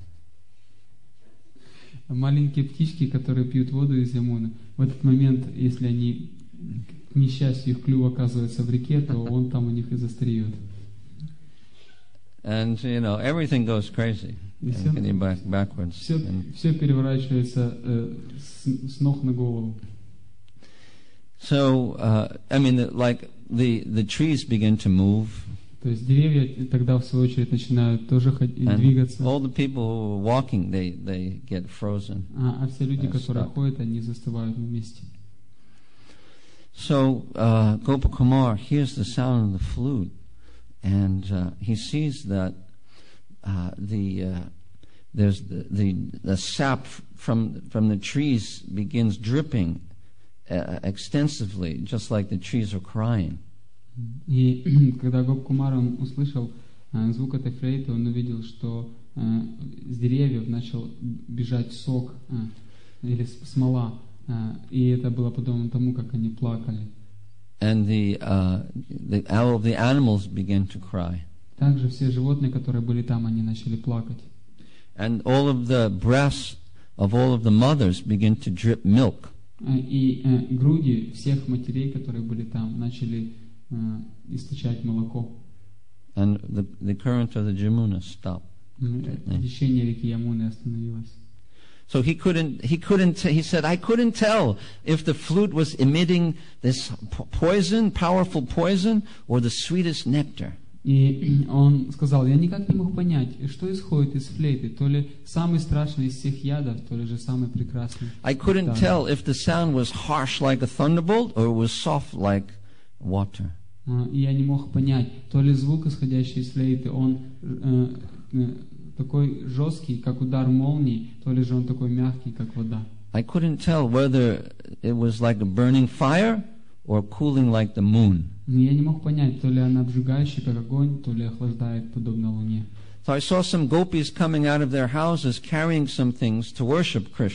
Маленькие птички, которые пьют воду из Ямуны, в этот момент, если они, к несчастью, их клюв оказывается в реке, то он там у них и застреет. And you know everything goes crazy, И and все, getting back backwards. все, And все переворачивается э, с, с ног на голову. so, uh, I mean, the, like the the trees begin to move, То есть деревья тогда, в свою очередь, начинают тоже ходить, and двигаться, all the people who are walking, they they get frozen. а, а все люди, uh, которые stuck. ходят, они застывают вместе. So uh, Gopakumar hears the sound of the flute, and uh, he sees that uh, the uh, there's the, the the sap from from the trees begins dripping uh, extensively, just like the trees are crying. И когда Гопкумар он услышал э, звук этой флейты, он увидел, что э, с деревьев начал бежать сок э, или с- смола, э, и это было подобно тому, как они плакали. And the uh, the all of the animals begin to cry, Также все животные, которые были там, они начали плакать. and all of the breasts of all of the mothers begin to drip milk. Э, И э, груди всех матерей, которые были там, начали э, источать молоко. And the the current of the Jamuna stopped. М, э, Течение реки Ямуны остановилось. So he couldn't, he couldn't, he said, I couldn't tell if the flute was emitting this po- poison, powerful poison, or the sweetest nectar. И он сказал, я никак не мог понять, что исходит из флейты, то ли самый страшный из всех ядов, то ли же самый прекрасный. I couldn't Да. tell if the sound was harsh like a thunderbolt, or it was soft like water. А, И я не мог понять, то ли звук, исходящий из флейты, он э, э, такой жесткий, как удар молнии, то ли же он такой мягкий, как вода. I couldn't tell whether it was like a burning fire or cooling like the moon. Но я не мог понять, то ли она обжигающая, как огонь, то ли охлаждает, подобно луне. So I saw some gopis coming out of their houses carrying some things to worship Krishna.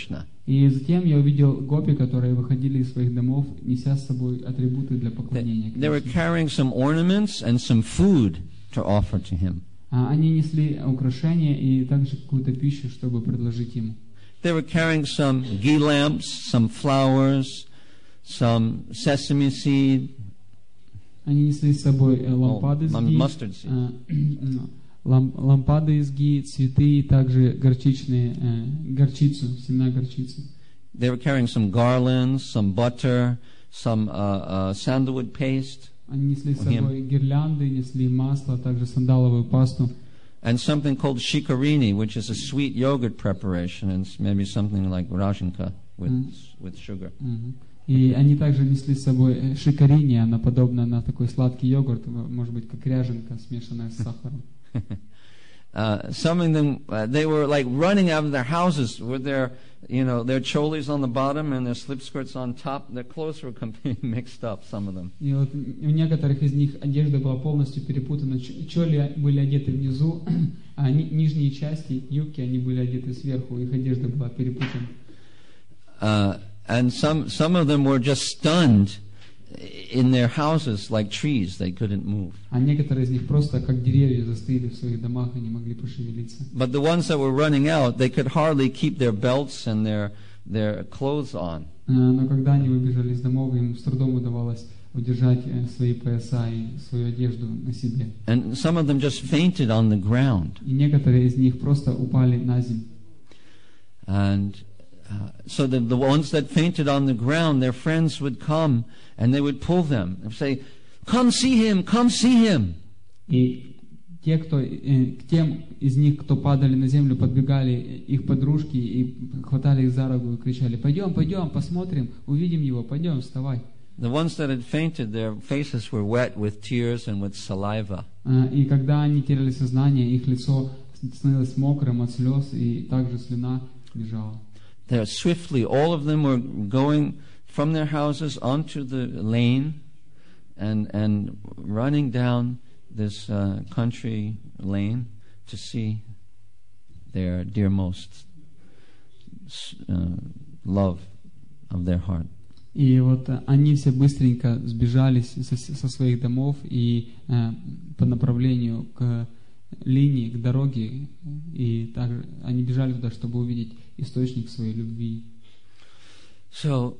И затем я увидел гопи, которые выходили из своих домов, неся с собой атрибуты для поклонения. They were carrying some ornaments and some food to offer to him. Они несли украшения и также какую-то пищу, чтобы предложить ему. They were carrying some ghee lamps, some flowers, some sesame seed. Они несли с собой лампады из ги, mustard seed. лампады из ги, цветы и также горчичные, горчицу, семена горчицы. They were carrying some garlands, some butter, some uh, uh, sandalwood paste. Они несли с собой гирлянды, несли масло, также сандаловую пасту. And something called shikarini, which is a sweet yogurt preparation, and it's maybe something like rajinka with mm. with sugar. Mm-hmm. И они также несли с собой шикарини, она подобна на такой сладкий йогурт, может быть, как ряженка, смешанная с сахаром. Uh, some of them, uh, they were like running out of their houses with their, you know, their cholis on the bottom and their slip skirts on top. Their clothes were completely mixed up, some of them. И вот у некоторых из них одежда была полностью перепутана. Чоли были одеты внизу, а ни, нижние части, юбки, они были одеты сверху. Их одежда была перепутана. Uh, and some, some of them were just stunned in their houses like trees. They couldn't move. А некоторые из них просто как деревья застыли в своих домах и не могли пошевелиться. But the ones that were running out, they could hardly keep their belts and their their clothes on. Но когда они выбежали из домов, им с трудом удавалось удержать свои пояса и свою одежду на себе. And some of them just fainted on the ground. И некоторые из них просто упали на землю. And Uh, so the, the ones that fainted on the ground, their friends would come and they would pull them and say, "Come see him, come see him." И те, кто, к тем из них, кто падали на землю, подбегали их подружки и хватали их за руку и кричали: "Пойдем, пойдем, посмотрим, увидим его, пойдем, вставай." The ones that had fainted, their faces were wet with tears and with saliva. И когда они теряли сознание, их лицо становилось мокрым от слез, и также слюна бежала. There, swiftly, all of them were going from their houses onto the lane and and running down this uh, country lane to see their dearmost uh, love of their heart. И вот они все быстренько сбежались со, со своих домов и э, по направлению к линии, к дороге, и также они бежали туда, чтобы увидеть источник своей любви. So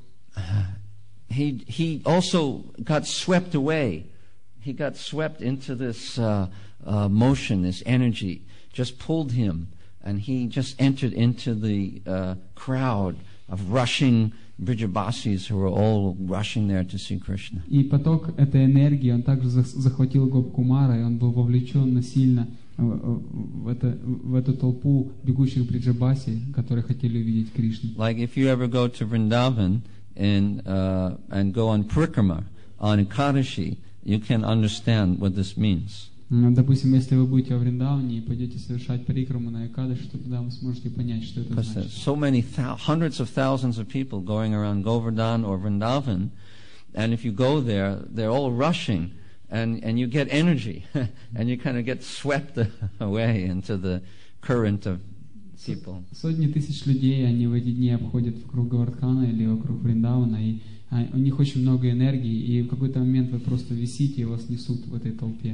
he he also got swept away. He got swept into this uh, uh, motion, this energy, just pulled him, and he just entered into the uh, crowd of rushing Brijabasis who were all rushing there to see Krishna. И поток этой энергии, он также захватил Гопкумара, и он был вовлечен насильно в, это, в эту толпу бегущих Бриджабаси, которые хотели увидеть Кришну. Like if you ever go to Vrindavan and uh, and go on Parikrama on Ekadashi, you can understand what this means. Допустим, если вы будете во Вриндаване и пойдете совершать парикраму на Экадаши, то тогда вы сможете понять, что это Because значит. there's so many th- hundreds of thousands of people going around Govardhan or Vrindavan, and if you go there, they're all rushing, and, and you get energy, and you kind of get swept away into the current of people. Сотни тысяч людей, они в эти дни обходят вокруг Говардхана или вокруг Вриндавана, и у них очень много энергии, и в какой-то момент вы просто висите, и вас несут в этой толпе.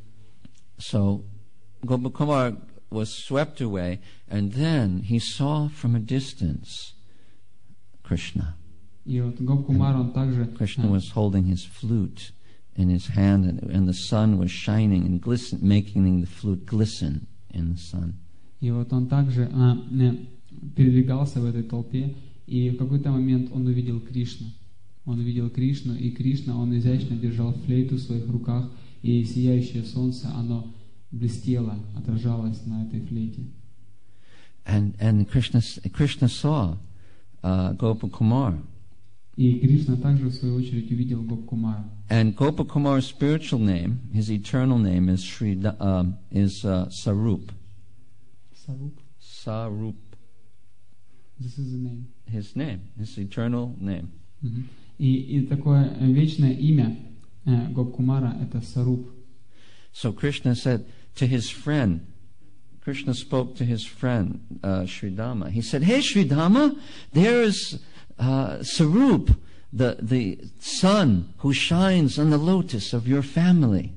So Gopakumar was swept away, and then he saw from a distance Krishna. И вот Гопкумар, он также Krishna was holding his flute in his hand, and, and the sun was shining and glisten, making the flute glisten in the sun. И вот он также а, передвигался в этой толпе, и в какой-то момент он увидел Кришну. Он увидел Кришну, и Кришна, он изящно держал флейту в своих руках, и сияющее солнце, оно блестело, отражалось на этой флейте. And and Krishna Krishna saw uh, Gopakumar. И Кришна также в свою очередь увидел Гопкумара. And Gopakumar's spiritual name, his eternal name, is Sri um, is uh, Sarup. Sarup. Sarup. This is the name. His name, his eternal name. Mm-hmm. И, и такое вечное имя Гопкумара — это Саруп. So Krishna said to his friend, Krishna spoke to his friend uh, Sridama. He said, "Hey Sridama, there is uh, Sarup, the the sun who shines on the lotus of your family."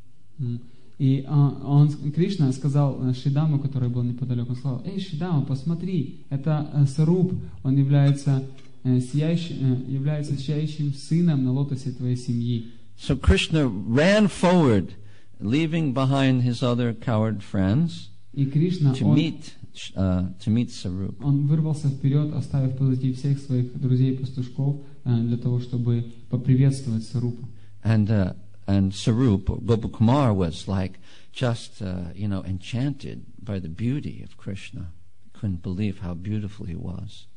И он, Кришна сказал Шридаму, который был неподалеку, он сказал: «Эй, Шридама, посмотри, это Саруп, он является сияющим, является сияющим сыном на лотосе твоей семьи». So Krishna ran forward, leaving behind his other coward friends, и Кришна, to он, meet uh, to meet Sarup. Он вырвался вперед, оставив позади всех своих друзей-пастушков для того, чтобы поприветствовать Сарупа. And uh, and Sarup, Gopakumar, was like just uh, you know enchanted by the beauty of Krishna. Couldn't believe how beautiful he was.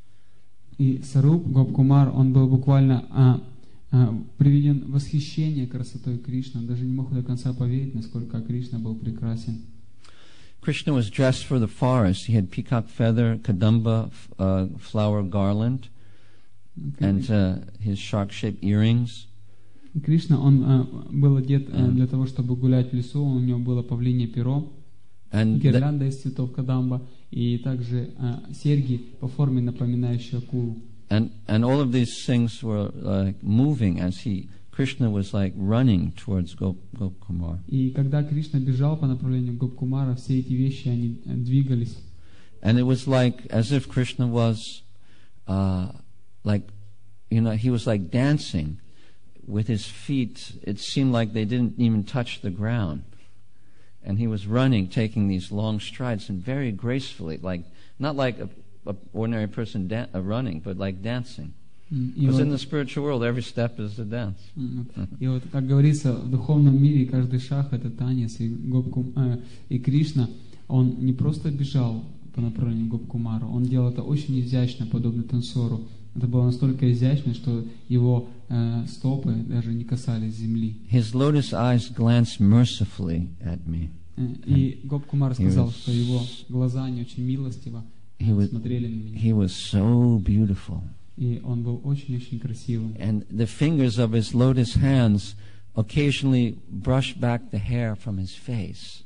И Саруп, Гопкумар, он был буквально а, а, приведен в восхищение красотой Кришны. Он даже не мог до конца поверить, насколько Кришна был прекрасен. Krishna was dressed for the forest. He had peacock feather, kadamba uh, flower garland, okay. and uh, his shark-shaped earrings. Кришна, он uh, был одет uh, для того, чтобы гулять в лесу. У него было павлинье перо, гирлянда из цветов кадамба, и также uh, серьги по форме, напоминающие акулу. And and all of these things were like moving as he Krishna was like running towards Gop, Gopkumar. И когда Кришна бежал по направлению Гопкумара, все эти вещи они двигались. And it was like as if Krishna was, uh, like, you know, he was like dancing with his feet. It seemed like they didn't even touch the ground, and he was running, taking these long strides and very gracefully, like not like a, a ordinary person da- uh, running, but like dancing. Because вот, in the spiritual world, every step is a dance. И вот, как говорится, в духовном мире каждый шаг это танец. И, Гопкум, э, и Кришна, он не просто бежал по направлению Гопкумара, он делал это очень изящно, подобно танцору. Это было настолько изящно, что его э, стопы даже не касались земли. His lotus eyes glanced mercifully at me. И Гопкумар сказал, что его глаза не очень милостиво смотрели на меня. He was so beautiful. И он был очень-очень красивым. And the fingers of his lotus hands occasionally brushed back the hair from his face.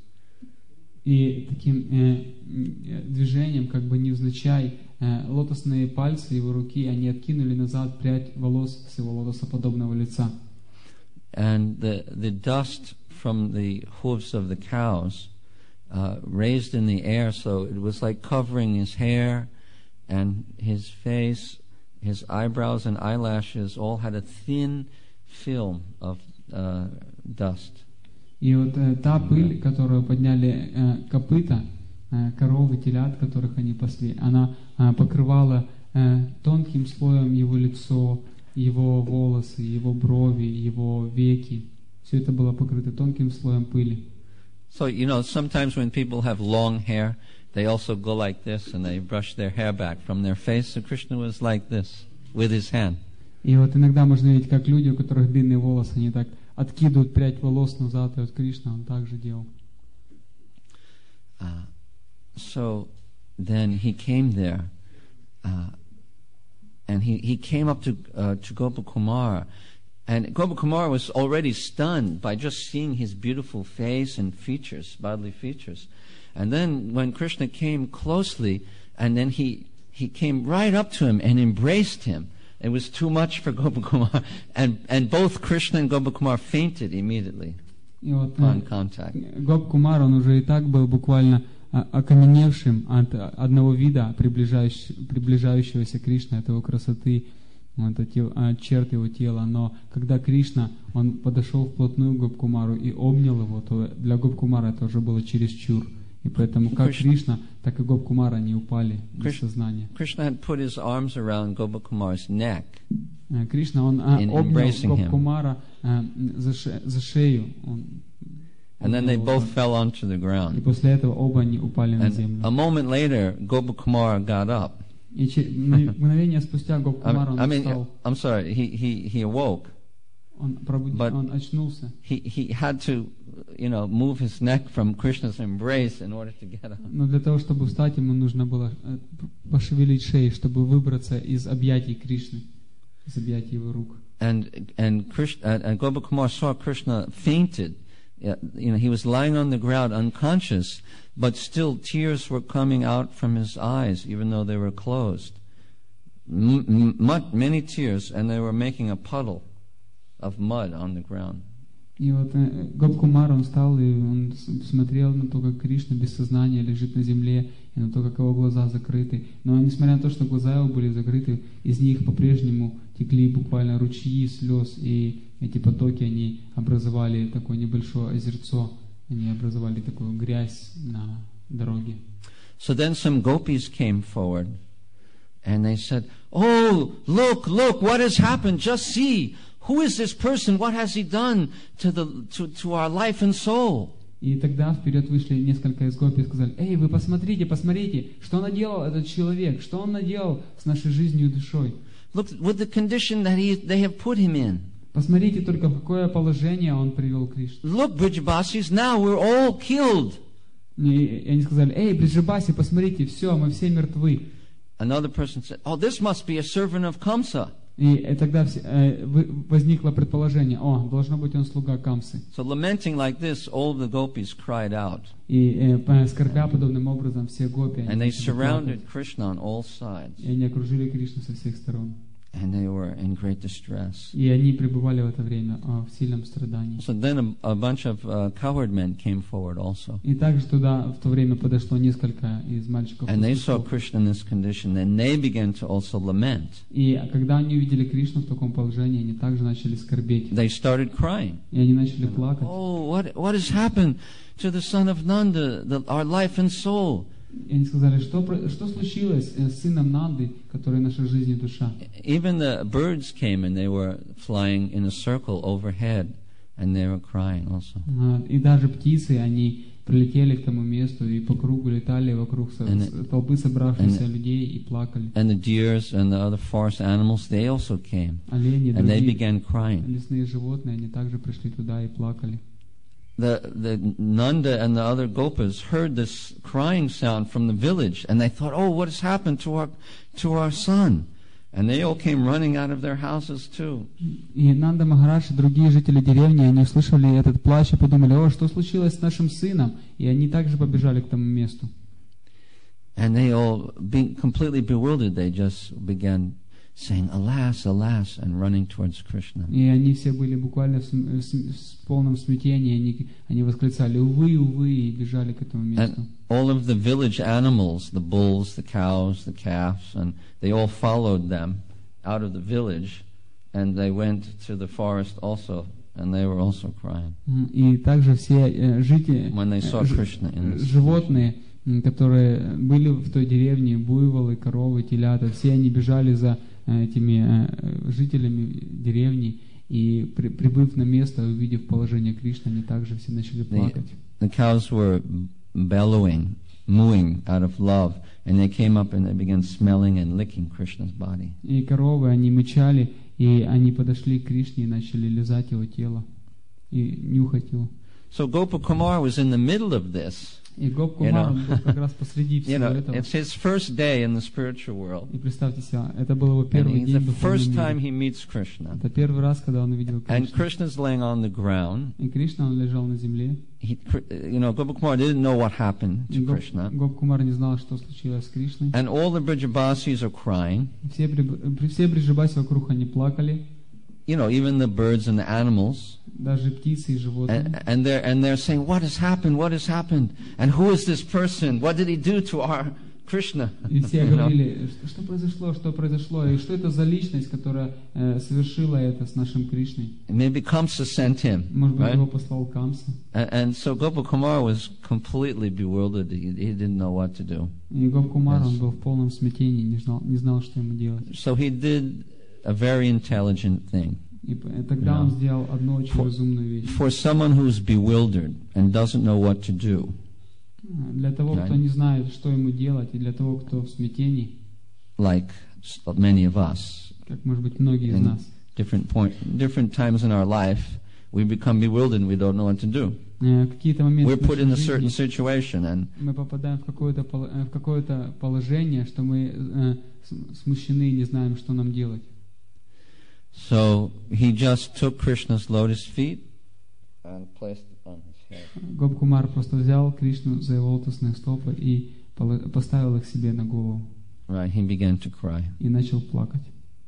И таким э, движением, как бы невзначай, э, лотосные пальцы его руки, они откинули назад прядь волос с его лотосоподобного лица. And the the dust from the hooves of the cows uh, raised in the air, so it was like covering his hair and his face. His eyebrows and eyelashes all had a thin film of uh, dust. И вот э, та пыль, которую подняли э, копыта э, коровы, телят, которых они пасли, она э, покрывала э, тонким слоем его лицо, его волосы, его брови, его веки. Все это было покрыто тонким слоем пыли. So, you know, sometimes when people have long hair, they also go like this and they brush their hair back from their face. So Krishna was like this with his hand. И вот иногда можно видеть, как люди, у которых длинные волосы, они так откидывают прядь волос назад, и вот Кришна, он так же делал. Uh, so then he came there, uh, and he, he came up to uh, to Gopakumar, and Gopakumar was already stunned by just seeing his beautiful face and features, bodily features. And then when Krishna came closely, and then he he came right up to him and embraced him. It was too much for Gopakumar, and and both Krishna and Gopakumar fainted immediately вот, upon contact. Гопкумар, он уже и так был буквально окаменевшим от одного вида приближающегося Кришны, от его красоты, вот, от черт его тела. Но когда Кришна, он подошел вплотную к Гопкумару и обнял его, то для Гопкумара это уже было чересчур. И поэтому как Кришна, так и Гопкумар, они упали без сознания. Krishna had put his arms around Gopakumar's neck. Кришна, он обнял Гопкумара за шею. And then they both fell onto the ground. И после этого оба они упали на землю. A moment later, Gopakumar got up. И мгновение спустя Гопкумар, он встал. I'm sorry, he he he awoke. Он пробудился, он очнулся. He he had to, you know, move his neck from Krishna's embrace in order to get up. Но для того, чтобы встать, ему нужно было пошевелить шею, чтобы выбраться из объятий Кришны, из объятий его рук. And and Krishna and Gopakumar saw Krishna fainted uh, you know, he was lying on the ground unconscious, but still tears were coming out from his eyes, even though they were closed. M- m- many tears, and they were making a puddle of mud on the ground. И вот Гопкумар, он встал, и он смотрел на то, как Кришна без сознания лежит на земле, и на то, как его глаза закрыты. Но несмотря на то, что глаза его были закрыты, из них по-прежнему текли буквально ручьи слез, и эти потоки, они образовали такое небольшое озерцо, они образовали такую грязь на дороге. So then some gopis came forward, and they said, "Oh, look, look, what has happened? Just see. Who is this person? What has he done to the to, to our life and soul?" И тогда вперед вышли несколько из гопи и сказали: «Эй, вы посмотрите, посмотрите, что наделал этот человек, что он наделал с нашей жизнью и душой. Look with the condition that he they have put him in. Посмотрите только, в какое положение он привел Кришну». Look, Brijabasis, now we're all killed. И они сказали: «Эй, Бриджабаси, посмотрите, все, мы все мертвы». Another person said, "Oh, this must be a servant of Kamsa." И тогда возникло предположение: о, должно быть он слуга Камсы. So lamenting like this, all the gopis cried out. И скорбя подобным образом все гопи, and they surrounded Krishna on all sides. И они окружили Кришну со всех сторон. And they were in great distress. И они пребывали в это время в сильном страдании. So then a, a bunch of uh, cowherd men came forward also. И также туда в то время подошло несколько из мальчиков. And they saw Krishna in this condition, and they began to also lament. И когда они увидели Кришну в таком положении, они также начали скорбеть. They started crying. И они начали плакать. Oh, what what has happened to the son of Nanda, the, our life and soul? И они сказали: что, что случилось с сыном Нанды, который наша жизнь и душа? Even the birds came and they were flying in a circle overhead, and they were crying also. И даже птицы, они прилетели к тому месту и по кругу летали вокруг and, толпы собравшихся and, людей и плакали. And the deers and the other forest animals, they also came. Олени, and they began crying. Лесные животные, они также пришли туда и плакали. The, the Nanda and the other Gopas heard this crying sound from the village, and they thought, "Oh, what has happened to our to our son?" And they all came running out of their houses too. И Нанда Махарадж и другие жители деревни, они услышали этот плач и подумали: "О, что случилось с нашим сыном?" И они также побежали к тому месту. And they all, being completely bewildered, they just began saying, "Alas, alas," and running towards Krishna. И они все были буквально в, в, в полном смятении, они, они восклицали: "Увы, увы", и бежали к этому месту. And all of the village animals, the bulls, the cows, the calves, and they all followed them out of the village, and they went to the forest also, and they were also crying. И также все жители, when they saw Krishna in this животные, которые были в той деревне, буйволы, коровы, телята, все они бежали за этими жителями деревни, и при, прибыв на место, увидев положение Кришны, они также все начали плакать. The, the cows were bellowing, mooing out of love, and they came up and they began smelling and licking Krishna's body. И коровы, они мычали, и они подошли к Кришне и начали лизать его тело и нюхать его. So Gopakumar was in the middle of this. И Гопкумар был как раз посреди всего этого. It's his first day in the spiritual world. И представьте себе, это был его первый день в духовном мире. Это первый раз, когда он увидел Кришну. And Krishna's laying on the ground. И Кришна, он лежал на земле. He, you know, Gopakumar didn't know what happened to Krishna. Гопкумар не знал, что случилось с Кришной. And all the Brijabasis are crying. Все все Бриджабаси вокруг, они плакали. You know, even the birds and the animals. Даже птицы и животные. And, and they're and they're saying, "What has happened? What has happened? And who is this person? What did he do to our Krishna?" И все говорили: что произошло, что произошло, и что это за личность, которая э, совершила это с нашим Кришной. Maybe Kamsa sent him. Может быть, его послал Камса. And, and so Gopakumar was completely bewildered. He, he didn't know what to do. И Гопкумар, он был в полном смятении, не знал, не знал, что ему делать. So he did a very intelligent thing. И тогда он сделал одну очень разумную вещь. For someone who's bewildered and doesn't know what to do. Для того, кто не знает, что ему делать, и для того, кто в смятении. Like many of us. Как, может быть, многие из нас. Different point, different times in our life, we become bewildered and we don't know what to do. Какие-то моменты We're put in a certain situation and мы попадаем в какое-то в какое-то положение, что мы смущены и не знаем, что нам делать. So he just took Krishna's lotus feet and placed it on his Okay. Гопкумар просто взял Кришну за его лотосные стопы и поставил их себе на голову. Right, he began to cry. И начал плакать.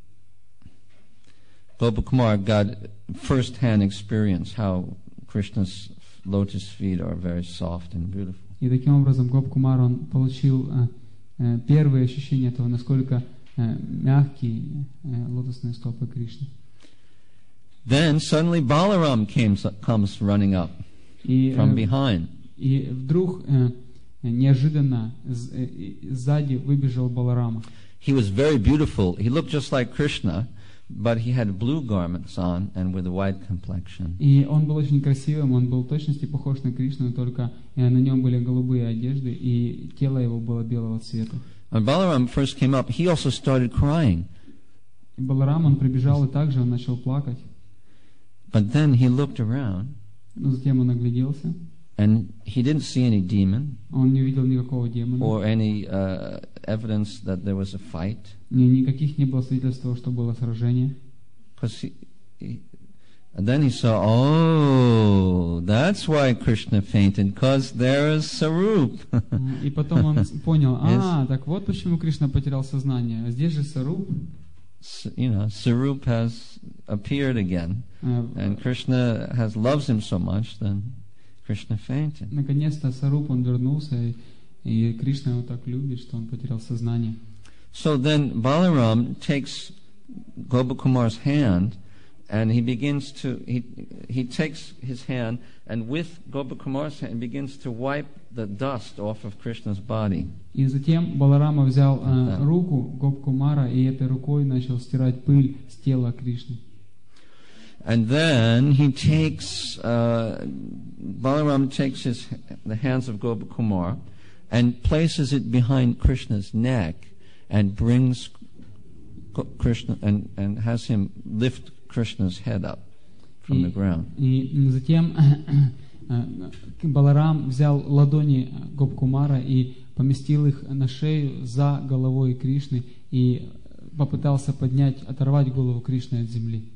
Gopakumar got first-hand experience how Krishna's lotus feet are very soft and beautiful. И таким образом Гопкумар, он получил э, э, первые ощущения того, насколько э, мягкие э, лотосные стопы Кришны. Then suddenly Balaram came, comes running up И, from э, behind. и вдруг э, неожиданно з, э, сзади выбежал Баларама. He was very beautiful. He looked just like Krishna, but he had blue garments on and with a white complexion. И он был очень красивым, он был в точности похож на Кришну, только э, на нем были голубые одежды, и тело его было белого цвета. When Balaram first came up, he also started crying. И Баларам, он прибежал, и также он начал плакать. But then he looked around, Но затем он огляделся, and he didn't see any demon он не увидел никакого демона, or any uh, evidence that there was a fight. ни- никаких не было свидетельств того, что было сражение. Because he, he, and then he saw, oh, that's why Krishna fainted, because there is Sarup. И потом он понял, а, так вот почему Кришна потерял сознание. А здесь же Саруп. S- you know, Sarup has appeared again, Э, and Krishna has loves him so much, then Krishna fainted. Наконец-то Саруп, он вернулся, и, и Кришна его так любит, что он потерял сознание. So then Balaram takes Gopakumar's hand, and he begins to, he, he takes his hand, and with Gopakumar's hand begins to wipe the dust off of Krishna's body. И затем Баларама взял э, Да. руку Гопкумара и этой рукой начал стирать пыль с тела Кришны. And then he takes, uh, Balaram takes his, the hands of Gopakumar and places it behind Krishna's neck and brings Go- Krishna, and, and has him lift Krishna's head up from the ground. И затем э, Баларам взял ладони Гопкумара и поместил их на шею за головой Кришны и попытался поднять, оторвать голову Кришны от земли.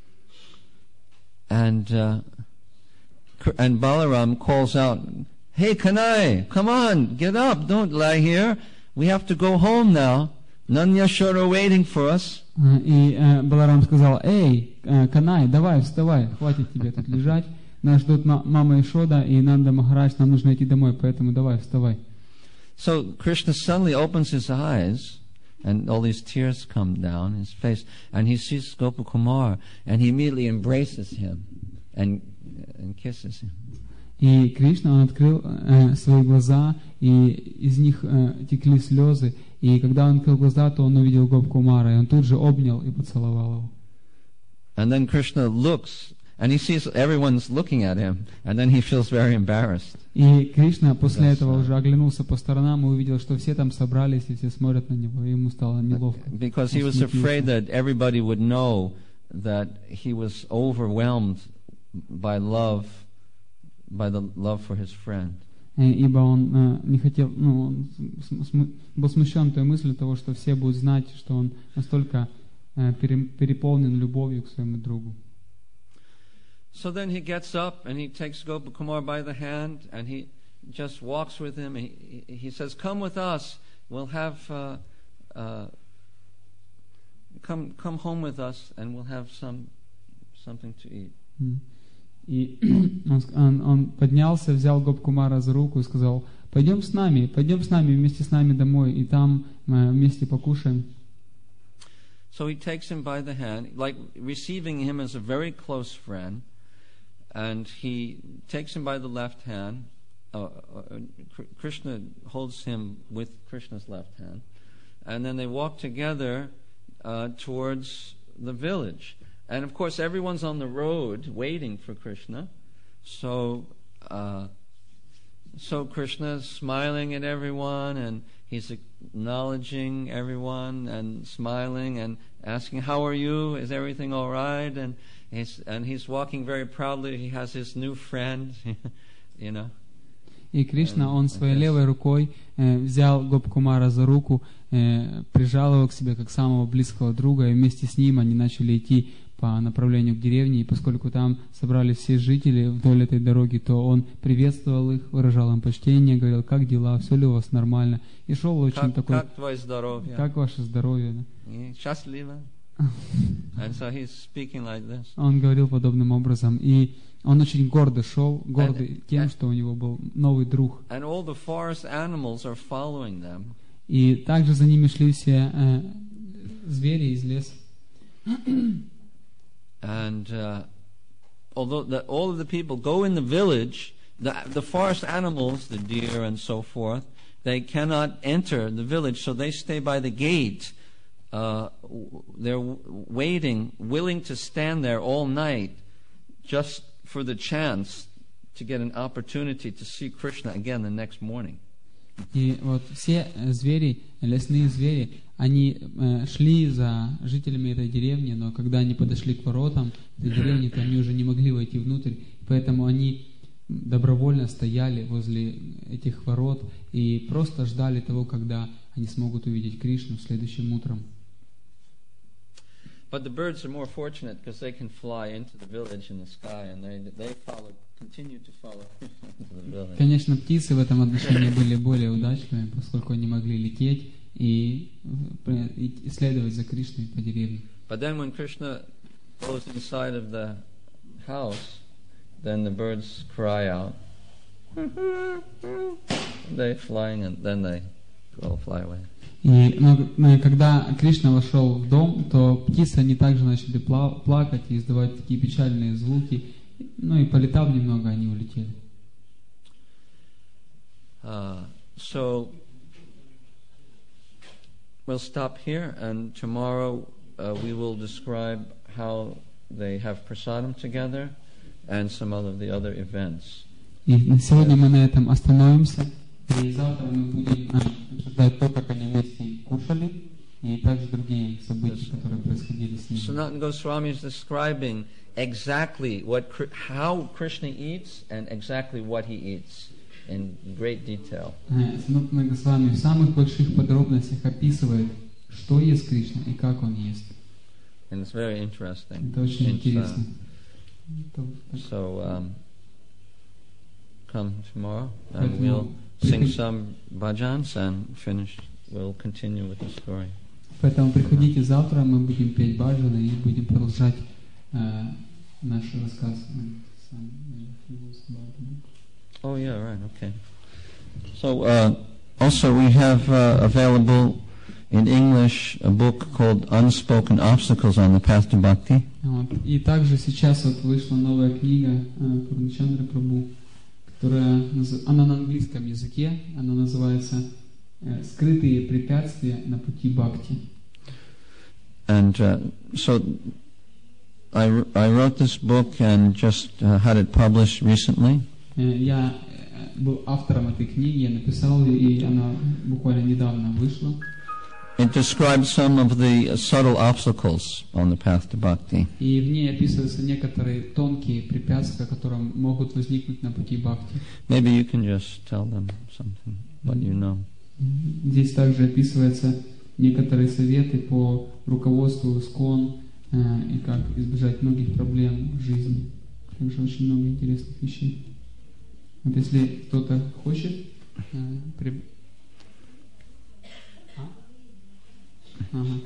And uh, Kr- and Balaram calls out, "Hey, Kanai, come on, get up! Don't lie here. We have to go home now. Nanda Yashoda waiting for us." Э, И э, Баларам сказал: «Эй, э, Канай, давай, вставай, хватит тебе тут лежать. Нас ждут ма- мама Ишода и Нанда Махарадж, нам нужно идти домой, поэтому давай, вставай». So Krishna suddenly opens his eyes, and all these tears come down his face, and he sees Gopakumar, and he immediately embraces him and and kisses him. И Кришна, он открыл э, свои глаза, и из них э, текли слезы. И когда он открыл глаза, то он увидел Гопкумара, и он тут же обнял и поцеловал его. And then Krishna looks, and he sees everyone's looking at him, and then he feels very embarrassed. И Кришна после Да, этого да. уже оглянулся по сторонам и увидел, что все там собрались, и все смотрят на него, и ему стало неловко. Because he Он was смутился. afraid that everybody would know that he was overwhelmed by love, by the love for his friend. Э, Ибо он э, не хотел, ну, он см- см- был смущен той мыслью того, что все будут знать, что он настолько э, пере- переполнен любовью к своему другу. So then he gets up and he takes Gopakumar by the hand and he just walks with him. He, he says, "Come with us. We'll have uh, uh, come come home with us, and we'll have some something to eat." М. И он, ск- он- он поднялся, взял Гопкумара за руку и сказал: «Пойдем с нами, пойдем с нами, вместе с нами домой, и там мы вместе покушаем». So he takes him by the hand, like receiving him as a very close friend, and he takes him by the left hand. Uh, uh, Kr- Krishna holds him with Krishna's left hand, and then they walk together uh, towards the village. And of course, everyone's on the road waiting for Krishna. So, uh, so Krishna's smiling at everyone, and he's acknowledging everyone and smiling and asking, "How are you? Is everything all right?" And he's and he's walking very proudly. He has his new friend, you know. И Кришна, он своей Yes. левой рукой э, взял Гопкумара за руку, э, прижал его к себе как самого близкого друга, и вместе с ним они начали идти по направлению к деревне, и поскольку там собрались все жители вдоль этой дороги, то он приветствовал их, выражал им почтение, говорил, как дела, все ли у вас нормально, и шел очень как, такой, как твое здоровье? Как ваше здоровье? Счастливо? And so he's speaking like this. Он говорил подобным образом, и он очень гордо шел, гордый and, тем, and, что у него был новый друг. And all the forest animals are following them. И также за ними шли все э, звери из леса. And uh, although the, all of the people go in the village, the, the forest animals, the deer and so forth, they cannot enter the village, so they stay by the gate. Uh, they're waiting, willing to stand there all night, just for the chance to get an opportunity to see Krishna again the next morning. И вот все звери, лесные звери, они э, шли за жителями этой деревни, но когда они подошли к воротам этой деревни, то они уже не могли войти внутрь, поэтому они добровольно стояли возле этих ворот и просто ждали того, когда они смогут увидеть Кришну следующим утром. But the birds are more fortunate because they can fly into the village in the sky, and they they follow, continue to follow into the village. Конечно, птицы в этом отношении были более удачливыми, поскольку они могли лететь и исследовать за Кришной по деревне. But then when Krishna goes inside of the house, then the birds cry out. They're flying, and then they all fly away. И но, когда Кришна вошел в дом, то птицы, они также начали пла- плакать и издавать такие печальные звуки. Ну и полетав немного, они улетели. Uh, so we'll stop here, and tomorrow uh, we will describe how they have prasadam together and some of the other events. И на сегодня мы на этом остановимся. И завтра мы будем обсуждать то, как они вместе кушали, и также другие события, которые происходили с ними. Sanatana Goswami is describing exactly what, how Krishna eats and exactly what he eats in great detail. Санатана Госвами в самых больших подробностях описывает, что ест Кришна и как он ест. And it's very interesting. Это очень интересно. So um, come tomorrow and we'll sing some bhajans and finish. We'll continue with the story. Поэтому приходите завтра, мы будем петь баджаны и будем продолжать э, наш рассказ. Oh yeah, right, okay. So uh, also we have uh, available in English a book called Unspoken Obstacles on the Path to Bhakti. Вот. И также сейчас вот вышла новая книга э, Пурначандры Прабху, которая она на английском языке, она называется «Скрытые препятствия на пути бхакти». And uh, so I, I wrote this book and just uh, had it published recently. Я был автором этой книги, я написал ее, и она буквально недавно вышла. It describes some of the subtle obstacles on the path to bhakti. И в ней описываются некоторые тонкие препятствия, которые могут возникнуть на пути бхакти. Maybe you can just tell them something, what you know. Здесь также описываются некоторые советы по руководству ИСККОН э, и как избежать многих проблем в жизни. Также очень много интересных вещей. Вот если кто-то хочет э, при... Ага.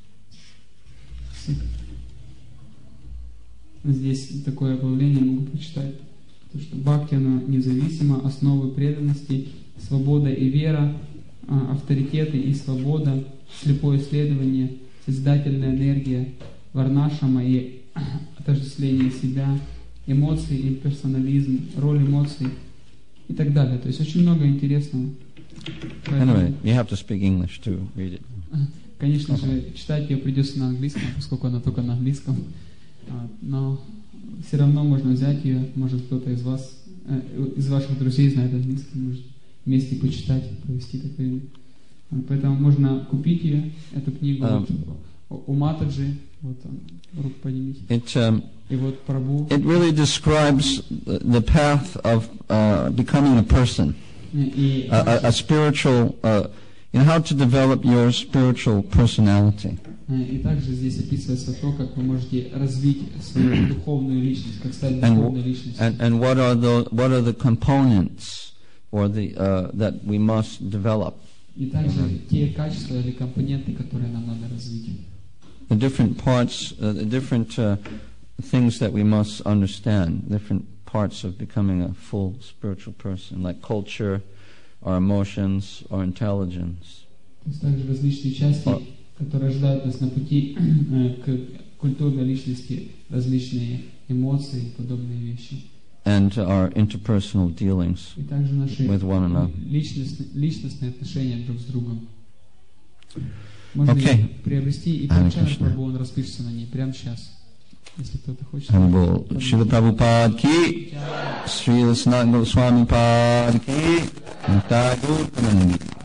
Здесь такое оглавление могу прочитать. То, что бхакти, оно независимо, основы преданности, свобода и вера, авторитеты и свобода, слепое исследование, созидательная энергия, варнашама и отождествление себя, эмоции и персонализм, роль эмоций и так далее. То есть очень много интересного. Anyway, you have to speak English to read it. Конечно же, читать ее придется на английском, поскольку она только на английском. Но все равно можно взять ее, может кто-то из вас, из ваших друзей знает английский, может вместе почитать, провести такое время. Поэтому можно купить ее, эту книгу um, вот, у Матаджи, вот руку поднимите. It, um, И вот Прабху. It really describes the path of uh, becoming a person, И, a, a spiritual. Uh, you know, how to develop your spiritual personality. И также здесь описывается то, как вы можете развить свою духовную личность, как стать духовной личностью. And and what are the what are the components or the uh, that we must develop? И также те качества или компоненты, которые нам надо развить. The different parts, uh, the different uh, things that we must understand, different parts of becoming a full spiritual person, like culture, our emotions, our intelligence. То есть также различные части, которые ожидают нас на пути к культурной личности, различные эмоции и подобные вещи. And our interpersonal dealings И также наши with one another. личностные, личностные отношения друг с другом. Можно Okay. их приобрести, и Прабхупада Прабху, он распишется на ней прямо сейчас. Если кто-то хочет. Humble. Srila Prabhupada ki, Srila Sanatana Goswami Pad ki, Nitai Gaur Premanandi.